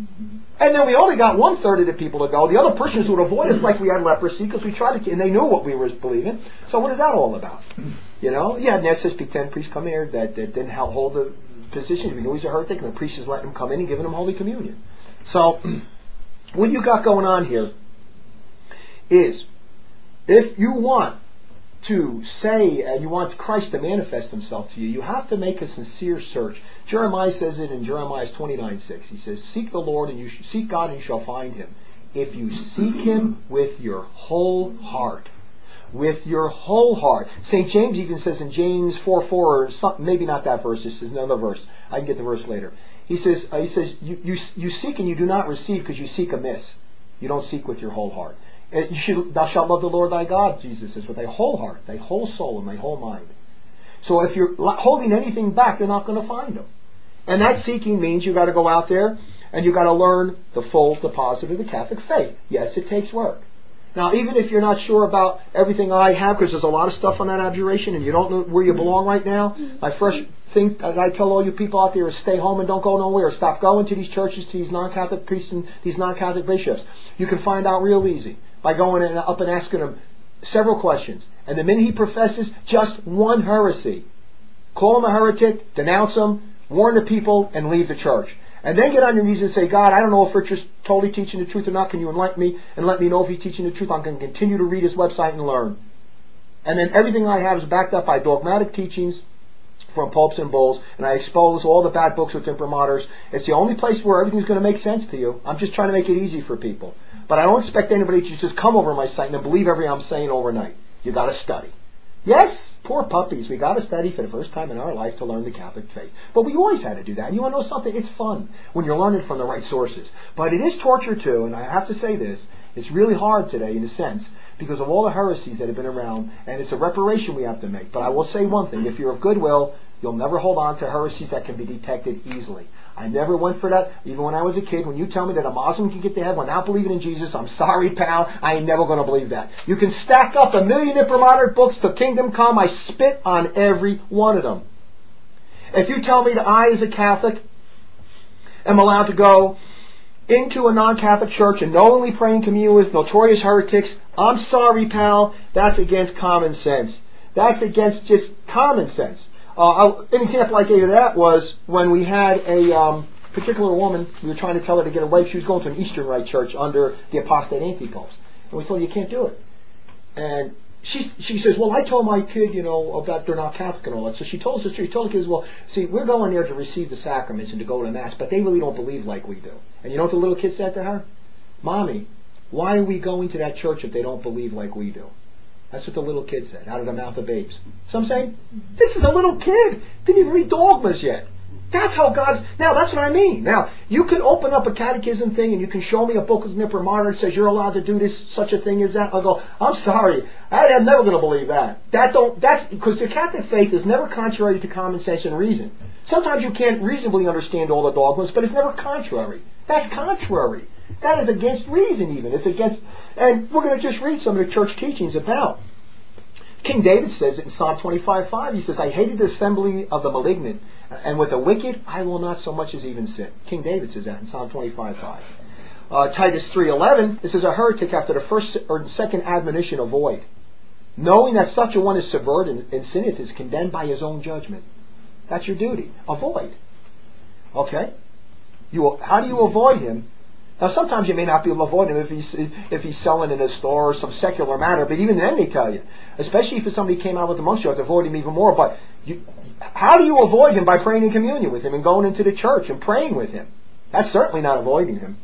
And then we only got one-third of the people to go. The other Christians would avoid us like we had leprosy because we tried to, and they knew what we were believing. So what is that all about? You know, you had an S S P ten priest come here that, that didn't hold the position. We knew he's a heretic, and the priest is letting him come in and giving him Holy Communion. So what you got going on here is, if you want to say and you want Christ to manifest Himself to you, you have to make a sincere search. Jeremiah says it in Jeremiah twenty-nine six. He says, seek the Lord and you sh- seek God and you shall find Him. If you seek Him with your whole heart. With your whole heart. Saint James even says in James four four, or some, maybe not that verse, this is another verse. I can get the verse later. He says, uh, he says you, you, you seek and you do not receive because you seek amiss. You don't seek with your whole heart. You should, thou shalt love the Lord thy God, Jesus says, with thy whole heart, thy whole soul, and thy whole mind. So if you're holding anything back, you're not going to find them. And that seeking means you've got to go out there and you've got to learn the full deposit of the Catholic faith. Yes, it takes work. Now, even if you're not sure about everything I have, because there's a lot of stuff on that abjuration and you don't know where you belong right now, my first thing that I tell all you people out there is stay home and don't go nowhere. Stop going to these churches, to these non-Catholic priests and these non-Catholic bishops. You can find out real easy by going in, up and asking them several questions. And the minute he professes just one heresy, call him a heretic, denounce him, warn the people, and leave the church. And then get on your knees and say, God, I don't know if Richard's totally teaching the truth or not. Can you enlighten me and let me know if he's teaching the truth? I'm going to continue to read his website and learn. And then everything I have is backed up by dogmatic teachings from popes and bulls, and I expose all the bad books with imprimaturs. It's the only place where everything's going to make sense to you. I'm just trying to make it easy for people. But I don't expect anybody to just come over my site and then believe everything I'm saying overnight. You got to study. Yes, poor puppies. We got to study for the first time in our life to learn the Catholic faith. But we always had to do that. And you want to know something? It's fun when you're learning from the right sources. But it is torture too, and I have to say this. It's really hard today in a sense because of all the heresies that have been around, and it's a reparation we have to make. But I will say one thing. If you're of goodwill, you'll never hold on to heresies that can be detected easily. I never went for that, even when I was a kid. When you tell me that a Muslim can get to heaven without believing in Jesus, I'm sorry, pal. I ain't never going to believe that. You can stack up a million imprimatur books to Kingdom Come. I spit on every one of them. If you tell me that I, as a Catholic, am allowed to go into a non-Catholic church and knowingly pray in communion with notorious heretics, I'm sorry, pal. That's against common sense. That's against just common sense. Uh, an example I gave of that was when we had a um, particular woman, we were trying to tell her to get away. She was going to an Eastern Rite church under the apostate anti-popes. And we told her, you can't do it. And she she says, well, I told my kid, you know, about they're not Catholic and all that. So she told us the truth. She told the kids, well, see, we're going there to receive the sacraments and to go to Mass, but they really don't believe like we do. And you know what the little kid said to her? Mommy, why are we going to that church if they don't believe like we do? That's what the little kid said, out of the mouth of babes. So I'm saying, this is a little kid. Didn't even read dogmas yet. That's how God... Now, that's what I mean. Now, you could open up a catechism thing and you can show me a book of imprimatur that says you're allowed to do this, such a thing as that. I'll go, I'm sorry. I am never going to believe that. That don't... That's... Because the Catholic faith is never contrary to common sense and reason. Sometimes you can't reasonably understand all the dogmas, but it's never contrary. That's contrary. That is against reason even. It's against... And we're going to just read some of the church teachings about. King David says it in Psalm twenty-five five. He says, I hated the assembly of the malignant, and with the wicked I will not so much as even sit. King David says that in Psalm twenty-five five. Uh, Titus three eleven, it says, a heretic after the first or second admonition avoid, knowing that such a one is subverted and sinneth is condemned by his own judgment. That's your duty. Avoid. Okay? You, how do you avoid him? Now, sometimes you may not be able to avoid him if he's if he's selling in a store or some secular matter, but even then they tell you, especially if somebody came out with the most, you have to avoid him even more. But you, how do you avoid him? By praying in communion with him and going into the church and praying with him. That's certainly not avoiding him.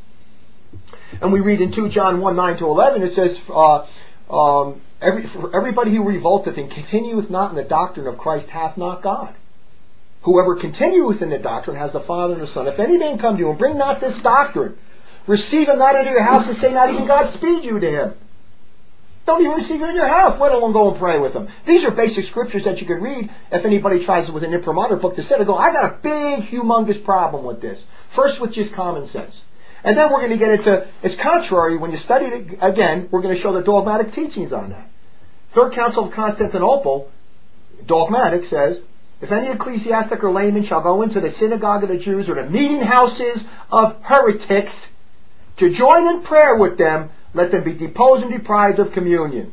And we read in two John one nine to eleven, it says, uh, um, every, for everybody who revolteth and continueth not in the doctrine of Christ hath not God. Whoever continueth in the doctrine has the Father and the Son. If any man come to you and bring not this doctrine, receive him not into your house and say not even God speed you to him. Don't even receive him in your house, let alone go and pray with him. These are basic scriptures that you can read if anybody tries with an imprimatur book to sit and go, I got a big, humongous problem with this. First with just common sense. And then we're going to get into, it's contrary, when you study it again, we're going to show the dogmatic teachings on that. Third Council of Constantinople, dogmatic, says, if any ecclesiastic or layman shall go into the synagogue of the Jews or the meeting houses of heretics to join in prayer with them, let them be deposed and deprived of communion.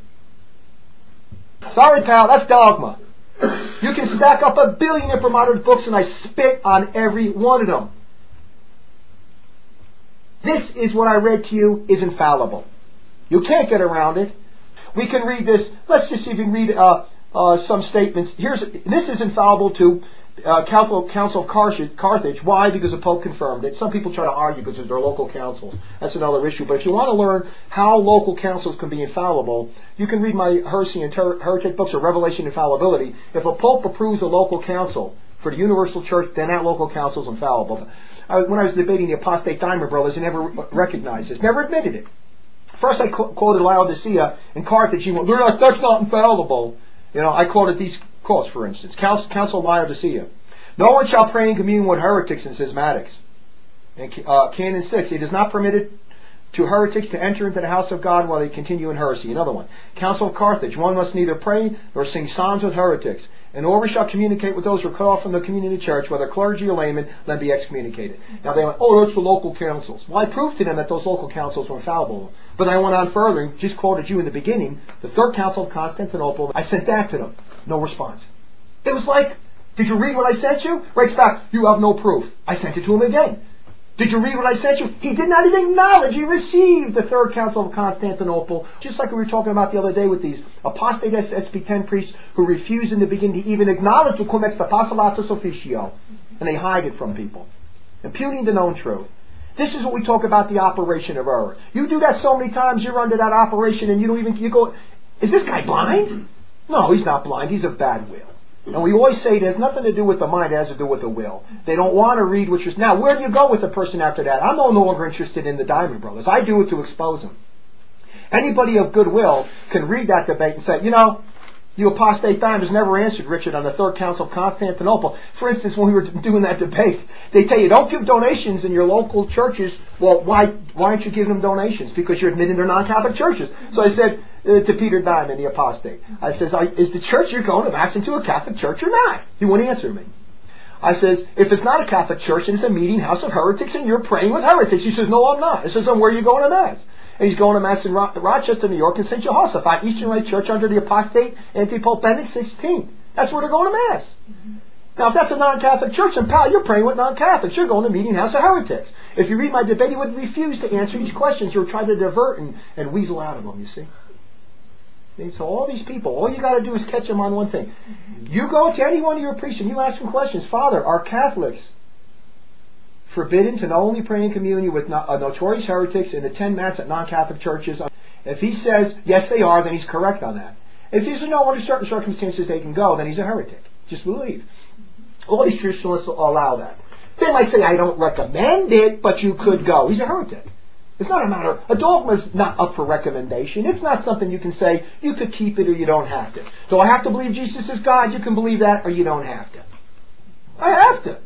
Sorry, pal, that's dogma. You can stack up a billion imprimatur books and I spit on every one of them. This is what I read to you is infallible. You can't get around it. We can read this. Let's just see if we can read uh, uh, some statements. Here's this is infallible to uh, Council, Council of Carthage. Why? Because the Pope confirmed it. Some people try to argue because they're local councils. That's another issue. But if you want to learn how local councils can be infallible, you can read my heresy and ter- heretic books or Revelation Infallibility. If a Pope approves a local council for the Universal Church, then that local council is infallible. I, when I was debating the apostate Diamond Brothers, I never recognized this, never admitted it. First I qu- quoted Laodicea and Carthage. Went, They're not, that's not infallible. You know, I quoted these quotes, for instance. Council, Council of Laodicea. No one shall pray in communion with heretics and schismatics. And uh, Canon six, it is not permitted to heretics to enter into the house of God while they continue in heresy. Another one. Council of Carthage. One must neither pray nor sing psalms with heretics. And whoever shall communicate with those who are cut off from the communion of the church, whether clergy or laymen, let be excommunicated. Now they went, oh, that's the local councils. Well, I proved to them that those local councils were infallible. But I went on further and just quoted you in the beginning, the Third Council of Constantinople. I sent that to them. No response. It was like, did you read what I sent you? Writes back, you have no proof. I sent it to him again. Did you read what I sent you? He did not even acknowledge he received the Third Council of Constantinople. Just like we were talking about the other day with these apostate S P ten priests who refused in the beginning to even acknowledge the cum ex apostolatus officio. And they hide it from people. Impugning the known truth. This is what we talk about, the operation of error. You do that so many times, you're under that operation and you don't even, you go, is this guy blind? No, he's not blind. He's of bad will. And we always say it has nothing to do with the mind, it has to do with the will. They don't want to read what you're... Now, where do you go with the person after that? I'm no longer interested in the Diamond Brothers. I do it to expose them. Anybody of goodwill can read that debate and say, you know, you apostate Diamonds never answered Richard on the Third Council of Constantinople. For instance, when we were doing that debate, they tell you, don't give donations in your local churches. Well, why, why aren't you giving them donations? Because you're admitting they're non-Catholic churches. So I said... Uh, to Peter Diamond, the apostate. I says, is the church you're going to mass into a Catholic church or not? He wouldn't answer me. I says, if it's not a Catholic church and it's a meeting house of heretics and you're praying with heretics. He says, no, I'm not. I says, then where are you going to mass? And he's going to mass in Ro- Rochester, New York, and Saint Jehoshaphat, Eastern Rite Church under the apostate Antipope Benedict the sixteenth. That's where they're going to mass. Now, if that's a non-Catholic church, then pal, you're praying with non-Catholics. You're going to meeting house of heretics. If you read my debate, he would refuse to answer these questions. You're trying to divert and, and weasel out of them, you see. So all these people, all you got to do is catch them on one thing. You go to any one of your priests and you ask them questions. Father, are Catholics forbidden to not only pray in communion with no, uh, notorious heretics and attend mass at non-Catholic churches? If he says, yes, they are, then he's correct on that. If he says, no, under certain circumstances they can go, then he's a heretic. Just believe. All these traditionalists will allow that. They might say, I don't recommend it, but you could go. He's a heretic. It's not a matter, a dogma is not up for recommendation. It's not something you can say, you could keep it or you don't have to. Do I have to believe Jesus is God? You can believe that or you don't have to. I have to.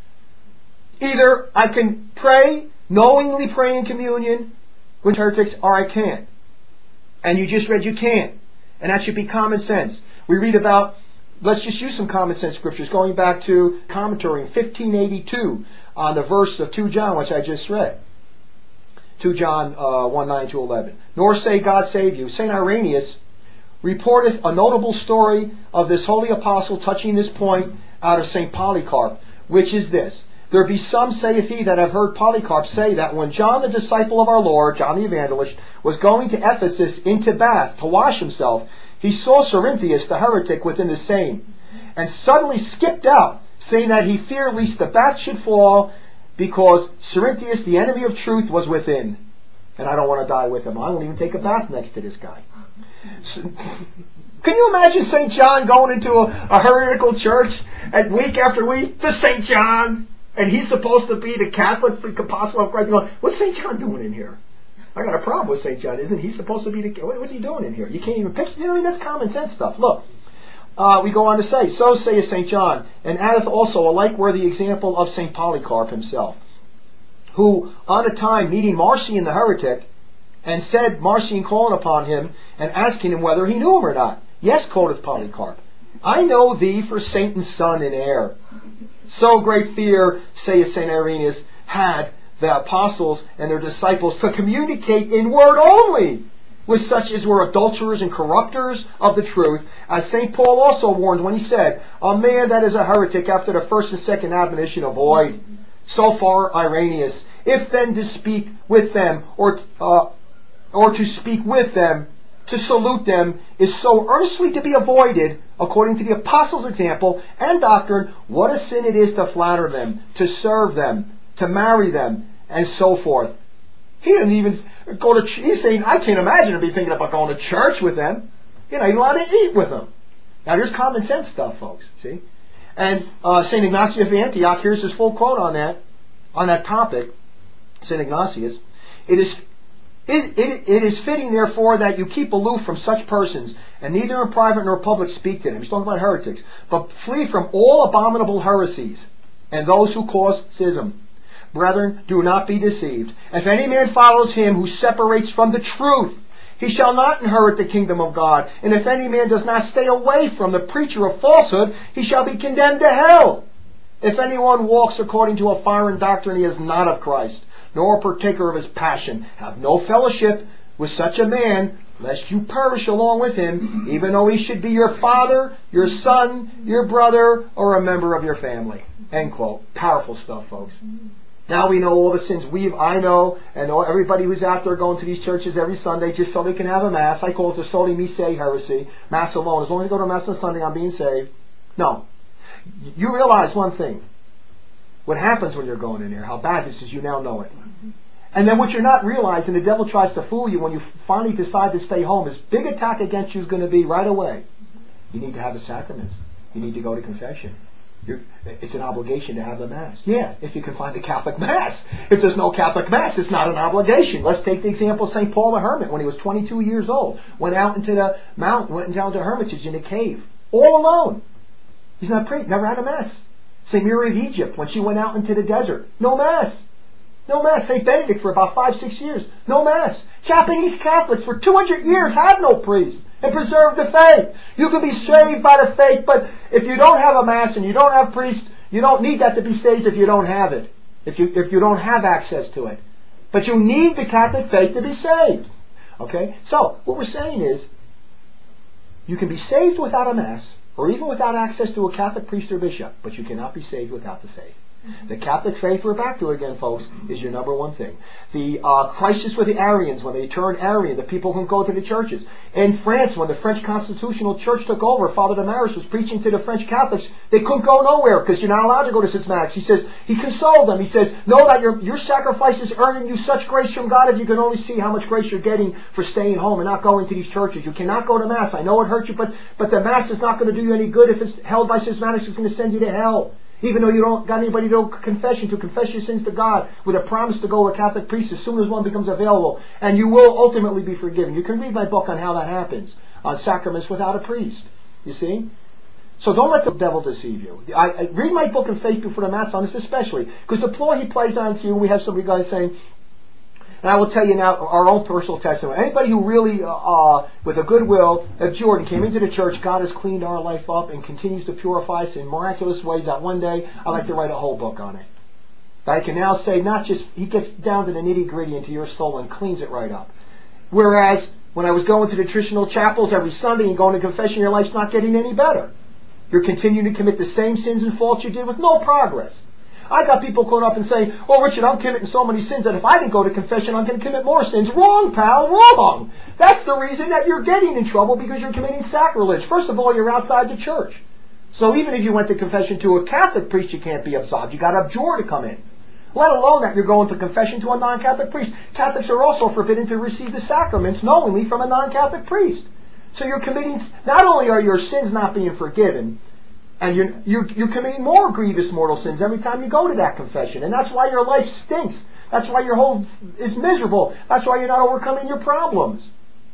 Either I can pray, knowingly pray in communion with heretics, or I can't. And you just read you can't. And that should be common sense. We read about, let's just use some common sense scriptures, going back to commentary in fifteen eighty-two on the verse of Second John, which I just read. Second John uh, one, nine to eleven. Nor say God save you. Saint Irenaeus reporteth a notable story of this holy apostle touching this point out of Saint Polycarp, which is this. There be some, saith he, that have heard Polycarp say that when John the disciple of our Lord, John the evangelist, was going to Ephesus into bath to wash himself, he saw Cerinthius the heretic within the same, and suddenly skipped out, saying that he feared lest the bath should fall, because Cerinthius, the enemy of truth, was within. And I don't want to die with him. I won't even take a bath next to this guy. So, can you imagine Saint John going into a, a heretical church and week after week? The Saint John! And he's supposed to be the Catholic apostle of Christ. Going, what's Saint John doing in here? I got a problem with Saint John. Isn't he supposed to be the... What, what are you doing in here? You can't even picture... You know, I mean, that's common sense stuff. Look. Uh, we go on to say, so saith Saint John, and addeth also a like worthy example of Saint Polycarp himself, who on a time meeting Marcion the heretic, and said, Marcion calling upon him, and asking him whether he knew him or not. Yes, quoted Polycarp, I know thee for Satan's son and heir. So great fear, saith Saint Irenaeus, had the apostles and their disciples to communicate in word only with such as were adulterers and corrupters of the truth, as Saint Paul also warned when he said, a man that is a heretic after the first and second admonition avoid. So far Irenaeus. If then to speak with them, or uh, or to speak with them, to salute them, is so earnestly to be avoided, according to the apostles' example and doctrine, what a sin it is to flatter them, to serve them, to marry them, and so forth. He didn't even go to, he's saying, I can't imagine him be thinking about going to church with them. You're not even allowed to eat with them. Now there's common sense stuff, folks, see? And uh, Saint Ignatius of Antioch, here's his full quote on that, on that topic, Saint Ignatius. It is It, it, it is fitting, therefore, that you keep aloof from such persons, and neither in private nor public speak to them. He's talking about heretics. But flee from all abominable heresies, and those who cause schism. Brethren, do not be deceived. If any man follows him who separates from the truth, he shall not inherit the kingdom of God. And if any man does not stay away from the preacher of falsehood, he shall be condemned to hell. If anyone walks according to a foreign doctrine, he is not of Christ, nor a partaker of his passion. Have no fellowship with such a man, lest you perish along with him, even though he should be your father, your son, your brother, or a member of your family. End quote. Powerful stuff, folks. Now we know all the sins we've, I know, and know everybody who's out there going to these churches every Sunday just so they can have a Mass. I call it the soli misse heresy. Mass alone. As long as I go to Mass on Sunday, I'm being saved. No. You realize one thing. What happens when you're going in there, how bad this is, you now know it. And then what you're not realizing, the devil tries to fool you when you finally decide to stay home. His big attack against you is going to be right away. You need to have the sacraments. You need to go to confession. You're, it's an obligation to have the Mass. Yeah, if you can find the Catholic Mass. If there's no Catholic Mass, it's not an obligation. Let's take the example of Saint Paul the Hermit when he was twenty-two years old. Went out into the mountain, went down to hermitage in a cave. All alone. He's not praying, never had a Mass. Saint Mary of Egypt, when she went out into the desert, no Mass. No Mass. Saint Benedict for about five, six years, no Mass. Japanese Catholics for two hundred years had no priest and preserved the faith. You can be saved by the faith, but if you don't have a Mass and you don't have priests, you don't need that to be saved if you don't have it. If you, if you don't have access to it. But you need the Catholic faith to be saved. Okay? So, what we're saying is, you can be saved without a Mass, or even without access to a Catholic priest or bishop, but you cannot be saved without the faith. The Catholic faith, we're back to again, folks, is your number one thing. The uh, crisis with the Arians, when they turned Arian, the people who go to the churches. In France, when the French Constitutional Church took over, Father Damaris was preaching to the French Catholics. They couldn't go nowhere because you're not allowed to go to schismatics. He says, he consoled them. He says, know that your, your sacrifice is earning you such grace from God if you can only see how much grace you're getting for staying home and not going to these churches. You cannot go to Mass. I know it hurts you, but, but the Mass is not going to do you any good if it's held by schismatics. It's going to send you to hell. Even though you don't got anybody to confession to confess your sins to God with a promise to go to a Catholic priest as soon as one becomes available, and you will ultimately be forgiven. You can read my book on how that happens, on sacraments without a priest. You see? So don't let the devil deceive you. I, I read my book in Faith Before the Mass on this especially, because the ploy he plays on to you, we have some guys saying, and I will tell you now our own personal testimony. Anybody who really, uh, with a good will, if Jordan came into the church, God has cleaned our life up and continues to purify us in miraculous ways that one day I'd like to write a whole book on it. That I can now say, not just, he gets down to the nitty gritty into your soul and cleans it right up. Whereas, when I was going to the traditional chapels every Sunday and going to confession, your life's not getting any better. You're continuing to commit the same sins and faults you did with no progress. I got people calling up and saying, well, Richard, I'm committing so many sins that if I didn't go to confession, I'm going to commit more sins. Wrong, pal, wrong. That's the reason that you're getting in trouble, because you're committing sacrilege. First of all, you're outside the church. So even if you went to confession to a Catholic priest, you can't be absolved. You got to abjure to come in. Let alone that you're going to confession to a non-Catholic priest. Catholics are also forbidden to receive the sacraments knowingly from a non-Catholic priest. So you're committing, not only are your sins not being forgiven, and you're, you're, you're committing more grievous mortal sins every time you go to that confession. And that's why your life stinks. That's why your whole is miserable. That's why you're not overcoming your problems.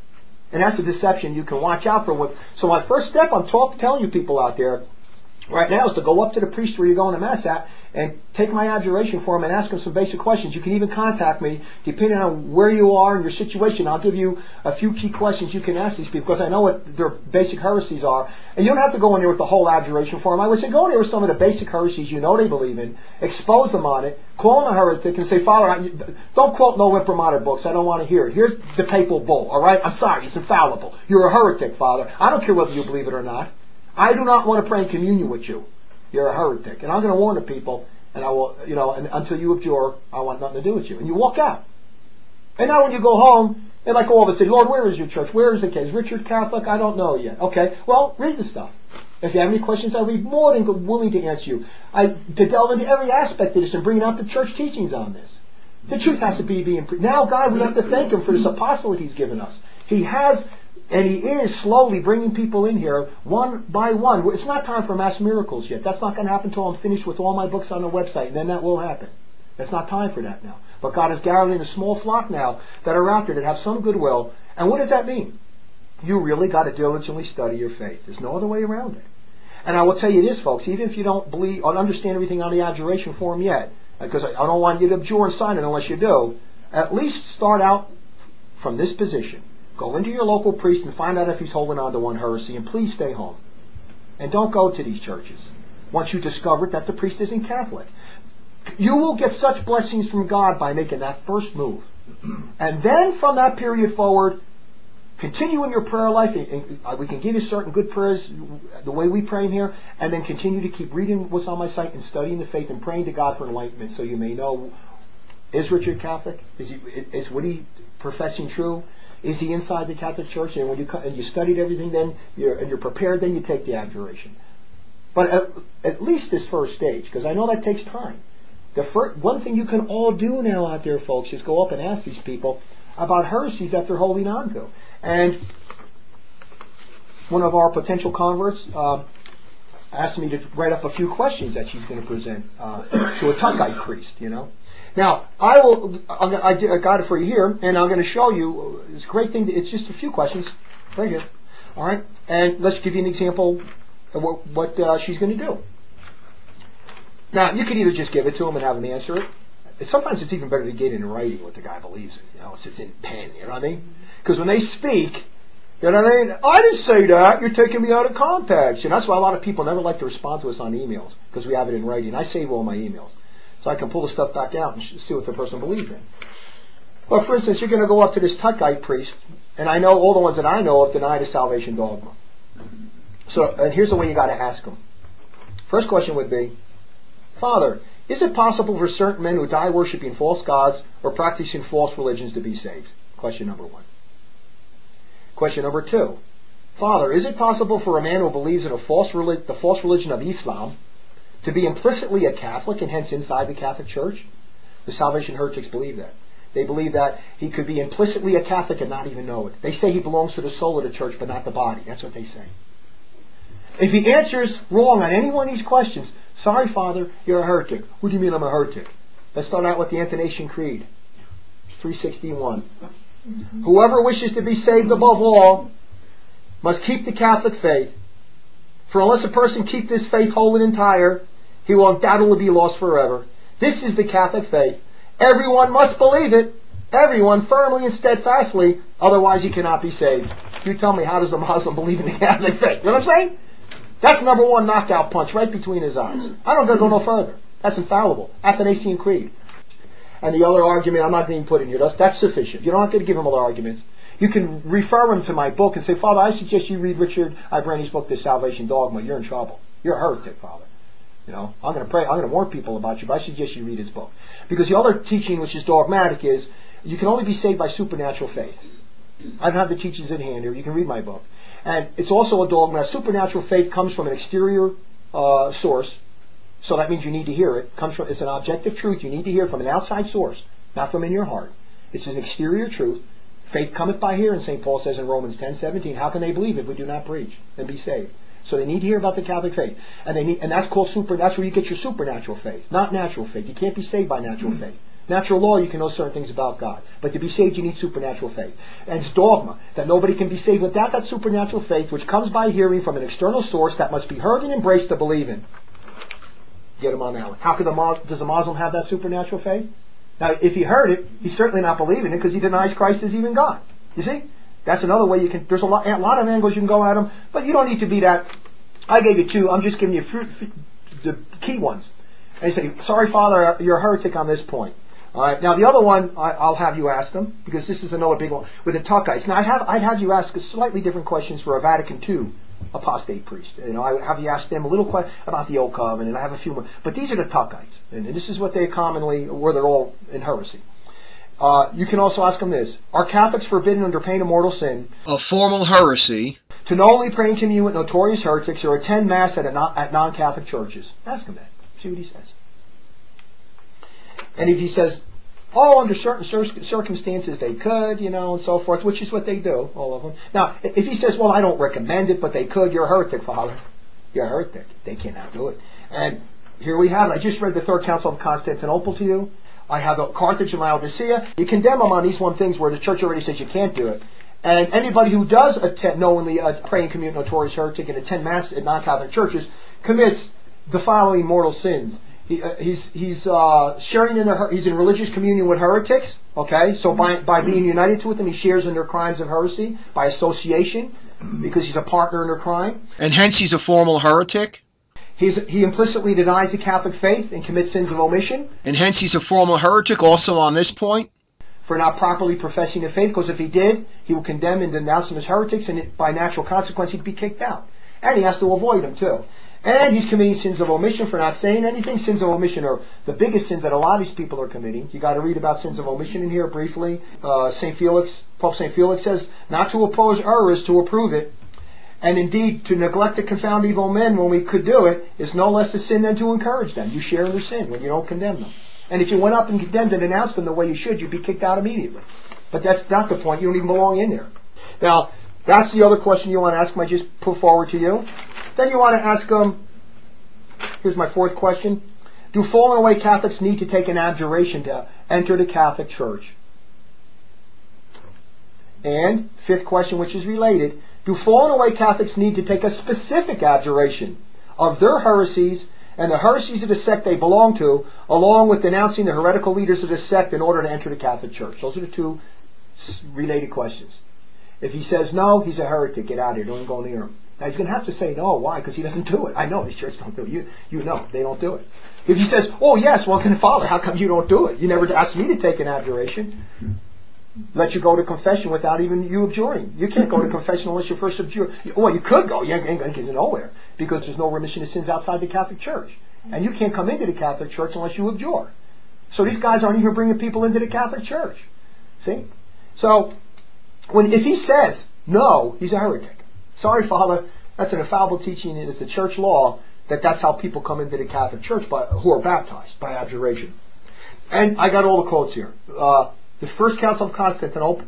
And that's a deception you can watch out for. So my first step I'm talk, telling you people out there right now is to go up to the priest where you're going to Mass at and take my abjuration for him and ask him some basic questions. You can even contact me depending on where you are in your situation. I'll give you a few key questions you can ask these people because I know what their basic heresies are. And you don't have to go in there with the whole abjuration for them. I would say go in there with some of the basic heresies you know they believe in, expose them on it, call them a heretic and say, Father, I, don't quote no imprimatur books. I don't want to hear it. Here's the papal bull, all right? I'm sorry, it's infallible. You're a heretic, Father. I don't care whether you believe it or not. I do not want to pray in communion with you. You're a heretic. And I'm going to warn the people, and I will, you know, and until you abjure, I want nothing to do with you. And you walk out. And now when you go home, and like all of us say, Lord, where is your church? Where is the case? Richard Catholic? I don't know yet. Okay, well, read the stuff. If you have any questions, I'll be more than willing to answer you. I, to delve into every aspect of this and bring out the church teachings on this. The truth has to be being... Now, God, we have to thank Him for this apostolate He's given us. He has... And He is slowly bringing people in here, one by one. It's not time for mass miracles yet. That's not going to happen until I'm finished with all my books on the website, and then that will happen. It's not time for that now. But God is gathering a small flock now that are out there that have some goodwill. And what does that mean? You really got to diligently study your faith. There's no other way around it. And I will tell you this, folks, even if you don't believe or understand everything on the adjuration form yet, because I don't want you to abjure and sign it unless you do, at least start out from this position. Go into your local priest and find out if he's holding on to one heresy, and please stay home. And don't go to these churches once you discover that the priest isn't Catholic. You will get such blessings from God by making that first move. And then from that period forward, continue in your prayer life. We can give you certain good prayers the way we pray in here, and then continue to keep reading what's on my site and studying the faith and praying to God for enlightenment so you may know, is Richard Catholic? Is, he, is what he professing true? Is he inside the Catholic Church? And when you and you studied everything, then you're and you're prepared, then you take the adjuration. But at, at least this first stage, because I know that takes time. The first, one thing you can all do now out there, folks, is go up and ask these people about heresies that they're holding on to. And one of our potential converts uh, asked me to write up a few questions that she's going to present uh, to a Tuckite priest, you know. Now, I will, I got it for you here, and I'm going to show you, it's a great thing, to, it's just a few questions, right here, all right? And let's give you an example of what, what uh, she's going to do. Now, you could either just give it to him and have him answer it. Sometimes it's even better to get in writing what the guy believes in, you know, it's just in pen, you know what I mean? Because when they speak, you know what I mean? I didn't say that, you're taking me out of context. And that's why a lot of people never like to respond to us on emails, because we have it in writing. I save all my emails, so I can pull the stuff back out and see what the person believes in. Well, for instance, you're going to go up to this Tuckite priest, and I know all the ones that I know have denied a salvation dogma. So, and here's the way you got to ask them. First question would be, Father, is it possible for certain men who die worshiping false gods or practicing false religions to be saved? Question number one. Question number two. Father, is it possible for a man who believes in a false relig- the false religion of Islam to be implicitly a Catholic and hence inside the Catholic Church? The Salvation heretics believe that. They believe that he could be implicitly a Catholic and not even know it. They say he belongs to the soul of the church but not the body. That's what they say. If he answers wrong on any one of these questions, sorry, Father, you're a heretic. What do you mean I'm a heretic? Let's start out with the Athanasian Creed, three sixty-one. Mm-hmm. Whoever wishes to be saved above all must keep the Catholic faith. For unless a person keep this faith whole and entire, he will undoubtedly be lost forever. This is the Catholic faith. Everyone must believe it. Everyone firmly and steadfastly. Otherwise he cannot be saved. You tell me, how does a Muslim believe in the Catholic faith? You know what I'm saying? That's number one knockout punch right between his eyes. I don't gotta go no further. That's infallible. Athanasian Creed. And the other argument, I'm not being put in here. That's, that's sufficient. You don't have to give him other arguments. You can refer him to my book and say, Father, I suggest you read Richard Ibrani's book, The Salvation Dogma. You're in trouble. You're a heretic, Father. You know, I'm going to pray. I'm going to warn people about you, but I suggest you read his book. Because the other teaching, which is dogmatic, is you can only be saved by supernatural faith. I don't have the teachings in hand here. You can read my book. And it's also a dogma. Supernatural faith comes from an exterior uh, source, so that means you need to hear it. Comes from it's an objective truth. You need to hear it from an outside source, not from in your heart. It's an exterior truth. Faith cometh by hearing, Saint Paul says in Romans ten seventeen. How can they believe if we do not preach and be saved? So they need to hear about the Catholic faith, and they need, and that's called super. That's where you get your supernatural faith, not natural faith. You can't be saved by natural faith. Natural law, you can know certain things about God. But to be saved, you need supernatural faith. And it's dogma that nobody can be saved without that supernatural faith, which comes by hearing from an external source that must be heard and embraced to believe in. Get him on that one. How could the, does a Muslim have that supernatural faith? Now, if he heard it, he's certainly not believing it because he denies Christ is even God. You see? That's another way you can, there's a lot, a lot of angles you can go at him, but you don't need to be that. I gave you two. I'm just giving you the key ones. And he said, sorry, Father, you're a heretic on this point. All right. Now the other one, I, I'll have you ask them because this is another big one with the Tuckites. Now I'd have I'd have you ask slightly different questions for a Vatican two apostate priest. You know, I would have you ask them a little question about the Old Covenant, and I have a few more. But these are the Tuckites, and, and this is what they commonly, where they're all in heresy. Uh, you can also ask them this: are Catholics forbidden under pain of mortal sin, a formal heresy, to knowingly pray and commune with notorious heretics or attend mass at a non, at non-Catholic churches? Ask him that. See what he says. And if he says, oh, under certain cir- circumstances they could, you know, and so forth, which is what they do, all of them. Now, if he says, well, I don't recommend it, but they could, you're a heretic, Father. You're a heretic. They cannot do it. And here we have it. I just read the Third Council of Constantinople to you. I have a Carthage and Laodicea. You condemn them on these one things where the church already says you can't do it. And anybody who does attend, knowingly uh, pray and commute notorious heretic and attend mass at non-Catholic churches commits the following mortal sins. He, uh, he's he's uh, sharing in their he's in religious communion with heretics. Okay, so by by being united with them, he shares in their crimes of heresy by association, because he's a partner in their crime. And hence he's a formal heretic. He's, he implicitly denies the Catholic faith and commits sins of omission. And hence he's a formal heretic also on this point. For not properly professing the faith, because if he did, he will condemn and denounce them as heretics, and it, by natural consequence he'd be kicked out. And he has to avoid them too. And he's committing sins of omission for not saying anything. Sins of omission are the biggest sins that a lot of these people are committing. You got to read about sins of omission in here briefly. Uh, Saint Felix, Pope Saint Felix says, not to oppose error is to approve it. And indeed, to neglect to confound evil men when we could do it is no less a sin than to encourage them. You share in their sin when you don't condemn them. And if you went up and condemned and denounced them the way you should, you'd be kicked out immediately. But that's not the point. You don't even belong in there. Now, that's the other question you want to ask them. I just put forward to you. Then you want to ask them, here's my fourth question. Do fallen away Catholics need to take an abjuration to enter the Catholic Church? And fifth question, which is related, do fallen away Catholics need to take a specific abjuration of their heresies and the heresies of the sect they belong to, along with denouncing the heretical leaders of the sect in order to enter the Catholic Church? Those are the two related questions. If he says no, he's a heretic. Get out of here. Don't go near him. Now he's going to have to say no. Why? Because he doesn't do it. I know these churches don't do it. You, you know they don't do it. If he says, oh yes, well then Father, how come you don't do it? You never asked me to take an abjuration. Let you go to confession without even you abjuring. You can't go to confession unless you first abjure. Well, you could go. You ain't going to get nowhere because there's no remission of sins outside the Catholic Church. And you can't come into the Catholic Church unless you abjure. So these guys aren't even bringing people into the Catholic Church. See? So, when if he says no, he's a heretic. Sorry, Father, that's an infallible teaching, and it's a church law that that's how people come into the Catholic Church, by, who are baptized by abjuration. And I got all the quotes here. Uh, the First Council of Constantinople,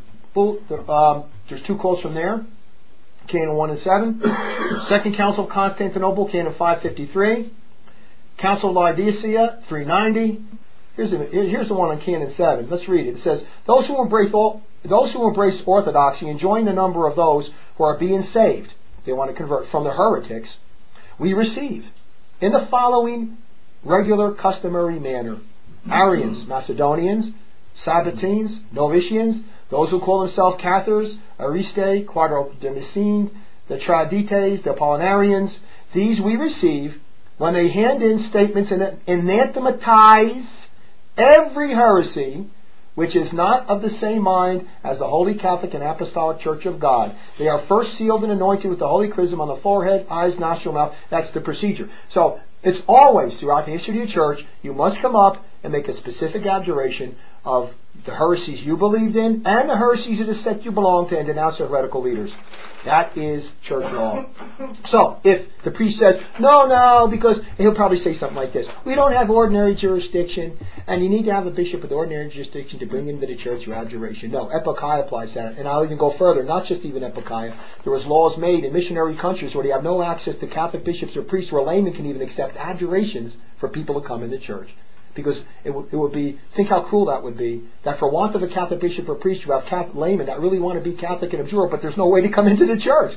um, there's two quotes from there, Canon one and seven. Second Council of Constantinople, Canon five fifty-three. Council of Laodicea, three ninety. Here's the, here's the one on Canon seven. Let's read it. It says, those who embrace all, those who embrace orthodoxy and join the number of those who are being saved, they want to convert from the heretics, we receive in the following regular customary manner: Arians, Macedonians, Sabbatines, Novitians, those who call themselves Cathars, Ariste, Quadrodemicines, the Tradites, the Apollinarians. These we receive when they hand in statements and anathematize every heresy which is not of the same mind as the Holy Catholic and Apostolic Church of God. They are first sealed and anointed with the Holy Chrism on the forehead, eyes, nostril, mouth. That's the procedure. So it's always, throughout the history of the church, you must come up and make a specific abjuration of the heresies you believed in and the heresies of the sect you belong to, and denounce the heretical leaders. That is church law. So, if the priest says, no, no, because he'll probably say something like this: we don't have ordinary jurisdiction, and you need to have a bishop with ordinary jurisdiction to bring into the church your abjuration. No, Epochaia applies that. And I'll even go further, not just even Epochaia. There was laws made in missionary countries where they have no access to Catholic bishops or priests, where laymen can even accept abjurations for people to come into church. Because it, w- it would be, think how cruel that would be, that for want of a Catholic bishop or priest, you have Catholic laymen that really want to be Catholic and abjure, but there's no way to come into the church.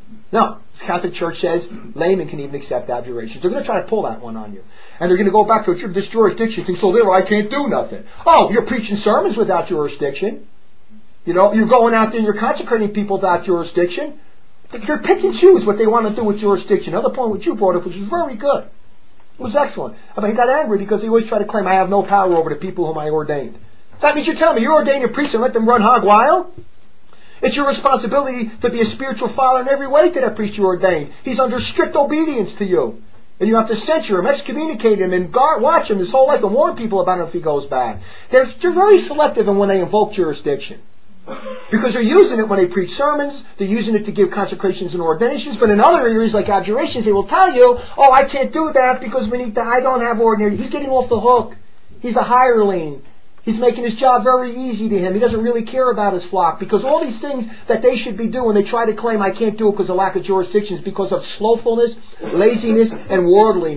No, the Catholic Church says laymen can even accept abjurations. They're going to try to pull that one on you. And they're going to go back to this jurisdiction thing, so there I can't do nothing. Oh, you're preaching sermons without jurisdiction. You know, you're going out there and you're consecrating people without jurisdiction. You're pick and choose what they want to do with jurisdiction. Another point which you brought up, which was very good. It was excellent. I mean, he got angry because he always tried to claim, I have no power over the people whom I ordained. That means you're telling me you're ordaining a priest and let them run hog wild? It's your responsibility to be a spiritual father in every way to that priest you ordained. He's under strict obedience to you. And you have to censure him, excommunicate him, and guard, watch him his whole life and warn people about him if he goes bad. They're, they're very selective in when they invoke jurisdiction. Because they're using it when they preach sermons, they're using it to give consecrations and ordinations, but in other areas like abjurations, they will tell you, oh, I can't do that because we need to, I don't have ordinary. He's getting off the hook. He's a hireling. He's making his job very easy to him. He doesn't really care about his flock, because all these things that they should be doing, they try to claim I can't do it because of lack of jurisdiction, is because of slothfulness, laziness, and worldliness.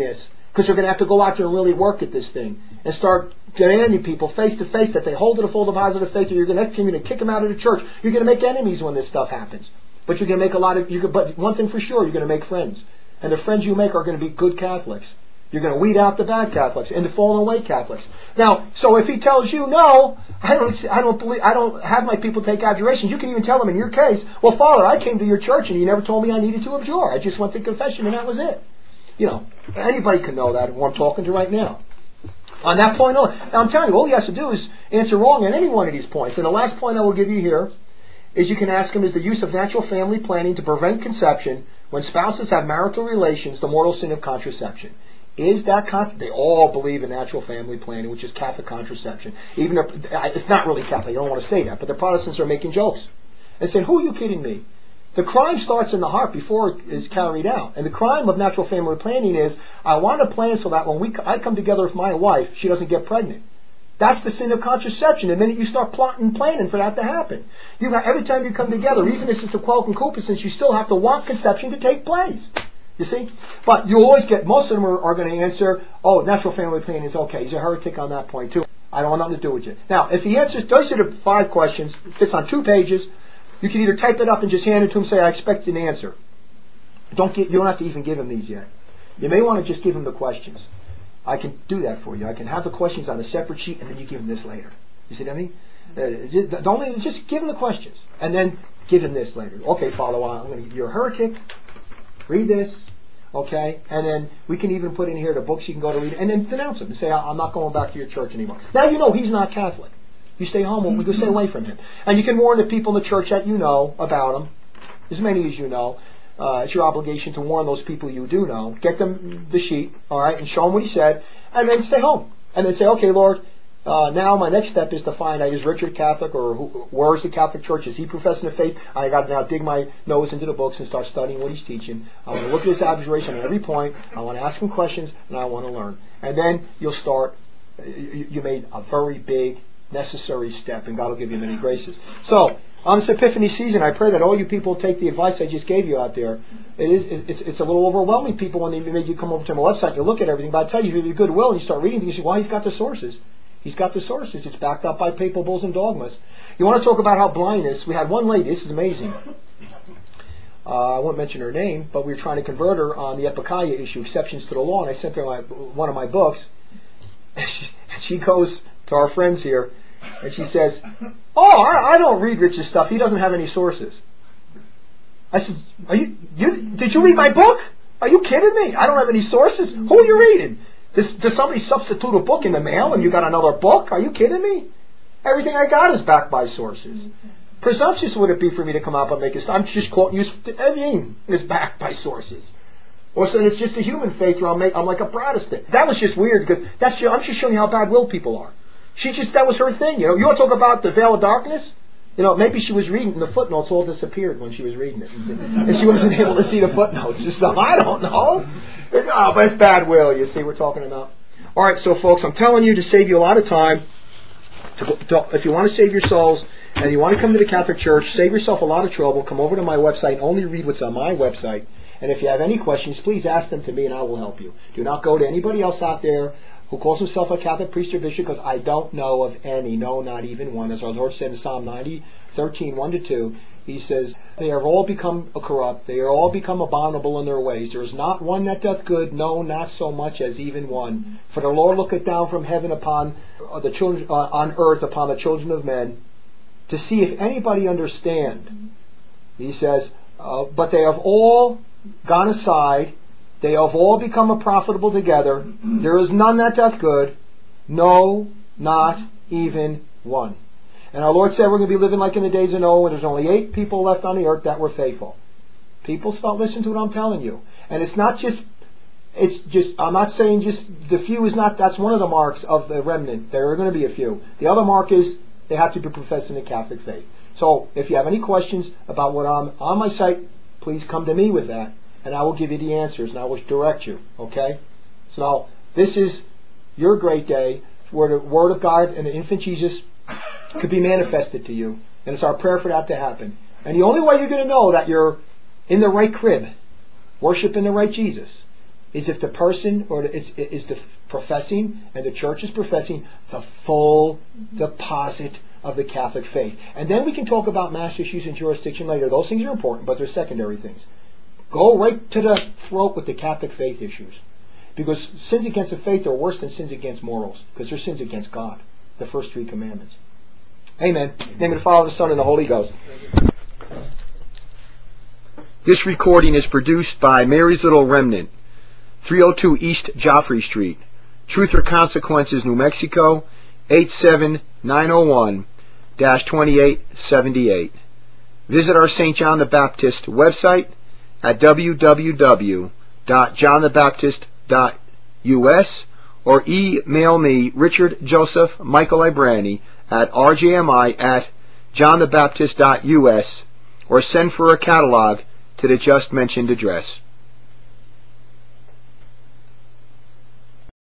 Because they're going to have to go out there and really work at this thing and start demanding people face to face that they hold to the full deposit of faith, or you're going to, you're going to kick them out of the church. You're going to make enemies when this stuff happens. But you're going to make a lot of, you but one thing for sure, you're going to make friends. And the friends you make are going to be good Catholics. You're going to weed out the bad Catholics and the fallen away Catholics. Now, so if he tells you, no, I don't, I don't believe, I don't have my people take abjuration, you can even tell him in your case, well, Father, I came to your church and you never told me I needed to abjure. I just went to confession and that was it. You know, anybody can know that, who I'm talking to right now. On that point on, now I'm telling you, all he has to do is answer wrong on any one of these points. And the last point I will give you here is you can ask him, is the use of natural family planning to prevent conception when spouses have marital relations the mortal sin of contraception? Is that con- they all believe in natural family planning, which is Catholic contraception. Even if, it's not really Catholic, I don't want to say that, but the Protestants are making jokes and saying, who are you kidding me? The crime starts in the heart before it is carried out. And the crime of natural family planning is, I want to plan so that when we I come together with my wife, she doesn't get pregnant. That's the sin of contraception. The minute you start plotting and planning for that to happen. You got, every time you come together, even if it's to quell concupiscence, you still have to want conception to take place. You see? But you always get, most of them are, are going to answer, oh, natural family planning is okay. He's a heretic on that point too. I don't want nothing to do with you. Now, if he answers, those are the five questions, fits on two pages, you can either type it up and just hand it to him and say, I expect an answer. Don't get, you don't have to even give him these yet. You may want to just give him the questions. I can do that for you. I can have the questions on a separate sheet and then you give him this later. You see what I mean? Uh, just, only, just give him the questions and then give him this later. Okay, Father, I'm going to, you're a heretic. Read this. Okay? And then we can even put in here the books you can go to read and then denounce him and say, I'm not going back to your church anymore. Now you know he's not Catholic. You stay home, we go stay away from him. And you can warn the people in the church that you know about him, as many as you know. Uh, it's your obligation to warn those people you do know. Get them the sheet, all right, and show them what he said, and then stay home. And then say, okay, Lord, uh, now my next step is to find out, is Richard Catholic, or who, where's the Catholic Church? Is he professing the faith? I got to now dig my nose into the books and start studying what he's teaching. I want to look at his abjuration at every point. I want to ask him questions, and I want to learn. And then you'll start, you, you made a very big, necessary step, and God will give you many graces. So, on this Epiphany season, I pray that all you people take the advice I just gave you out there. It is, it's, it's a little overwhelming, people, when they make you come over to my website and you look at everything. But I tell you, if you have your goodwill and you start reading things, you say, well, he's got the sources. He's got the sources. It's backed up by papal bulls and dogmas. You want to talk about how blindness? We had one lady. This is amazing. Uh, I won't mention her name, but we were trying to convert her on the Epicaia issue, exceptions to the law, and I sent her my, one of my books. She, she goes to our friends here, and she says, oh, I, I don't read Rich's stuff. He doesn't have any sources. I said, are you, you, did you read my book? Are you kidding me? I don't have any sources. Who are you reading? Does, does somebody substitute a book in the mail and you got another book? Are you kidding me? Everything I got is backed by sources. Presumptuous would it be for me to come out and make a, I'm just quoting you, everything is backed by sources. Or so it's just a human faith where I'm, make, I'm like a Protestant. That was just weird because that's, I'm just showing you how bad-willed people are. She just, that was her thing, you know. You want to talk about the veil of darkness? You know, maybe she was reading, the footnotes all disappeared when she was reading it. And she wasn't able to see the footnotes or something. I don't know. Oh, but it's bad will, you see, we're talking about. All right, so folks, I'm telling you to save you a lot of time. To, to, if you want to save your souls and you want to come to the Catholic Church, save yourself a lot of trouble, come over to my website and only read what's on my website. And if you have any questions, please ask them to me and I will help you. Do not go to anybody else out there who calls himself a Catholic priest or bishop, because I don't know of any, no, not even one. As our Lord said in Psalm ninety, thirteen, one to two, he says, they have all become corrupt, they are all become abominable in their ways. There is not one that doth good, no, not so much as even one. For the Lord looketh down from heaven upon uh, the children, uh, on earth upon the children of men, to see if anybody understand. He says, uh, but they have all gone aside, they have all become unprofitable together. There is none that doth good, no, not even one. And our Lord said we're going to be living like in the days of Noah, when there's only eight people left on the earth that were faithful. People start listening to what I'm telling you. And it's not just, it's just, I'm not saying just, the few is not, that's one of the marks of the remnant. There are going to be a few. The other mark is they have to be professing the Catholic faith. So if you have any questions about what I'm on my site, please come to me with that. And I will give you the answers, and I will direct you, okay? So this is your great day where the Word of God and the infant Jesus could be manifested to you. And it's our prayer for that to happen. And the only way you're going to know that you're in the right crib, worshiping the right Jesus, is if the person or is, is the professing, and the church is professing, the full deposit of the Catholic faith. And then we can talk about master issues and jurisdiction later. Those things are important, but they're secondary things. Go right to the throat with the Catholic faith issues. Because sins against the faith are worse than sins against morals, because they're sins against God. The first three commandments. Amen. In the name of the Father, the Son, and the Holy Ghost. This recording is produced by Mary's Little Remnant, three oh two East Joffrey Street, Truth or Consequences, New Mexico, eight seven nine oh one dash twenty-eight seventy-eight. Visit our Saint John the Baptist website at w w w dot john the baptist dot u s or email me, Richard Joseph Michael Ibrani, at r j m i at john the baptist dot u s, or send for a catalog to the just mentioned address.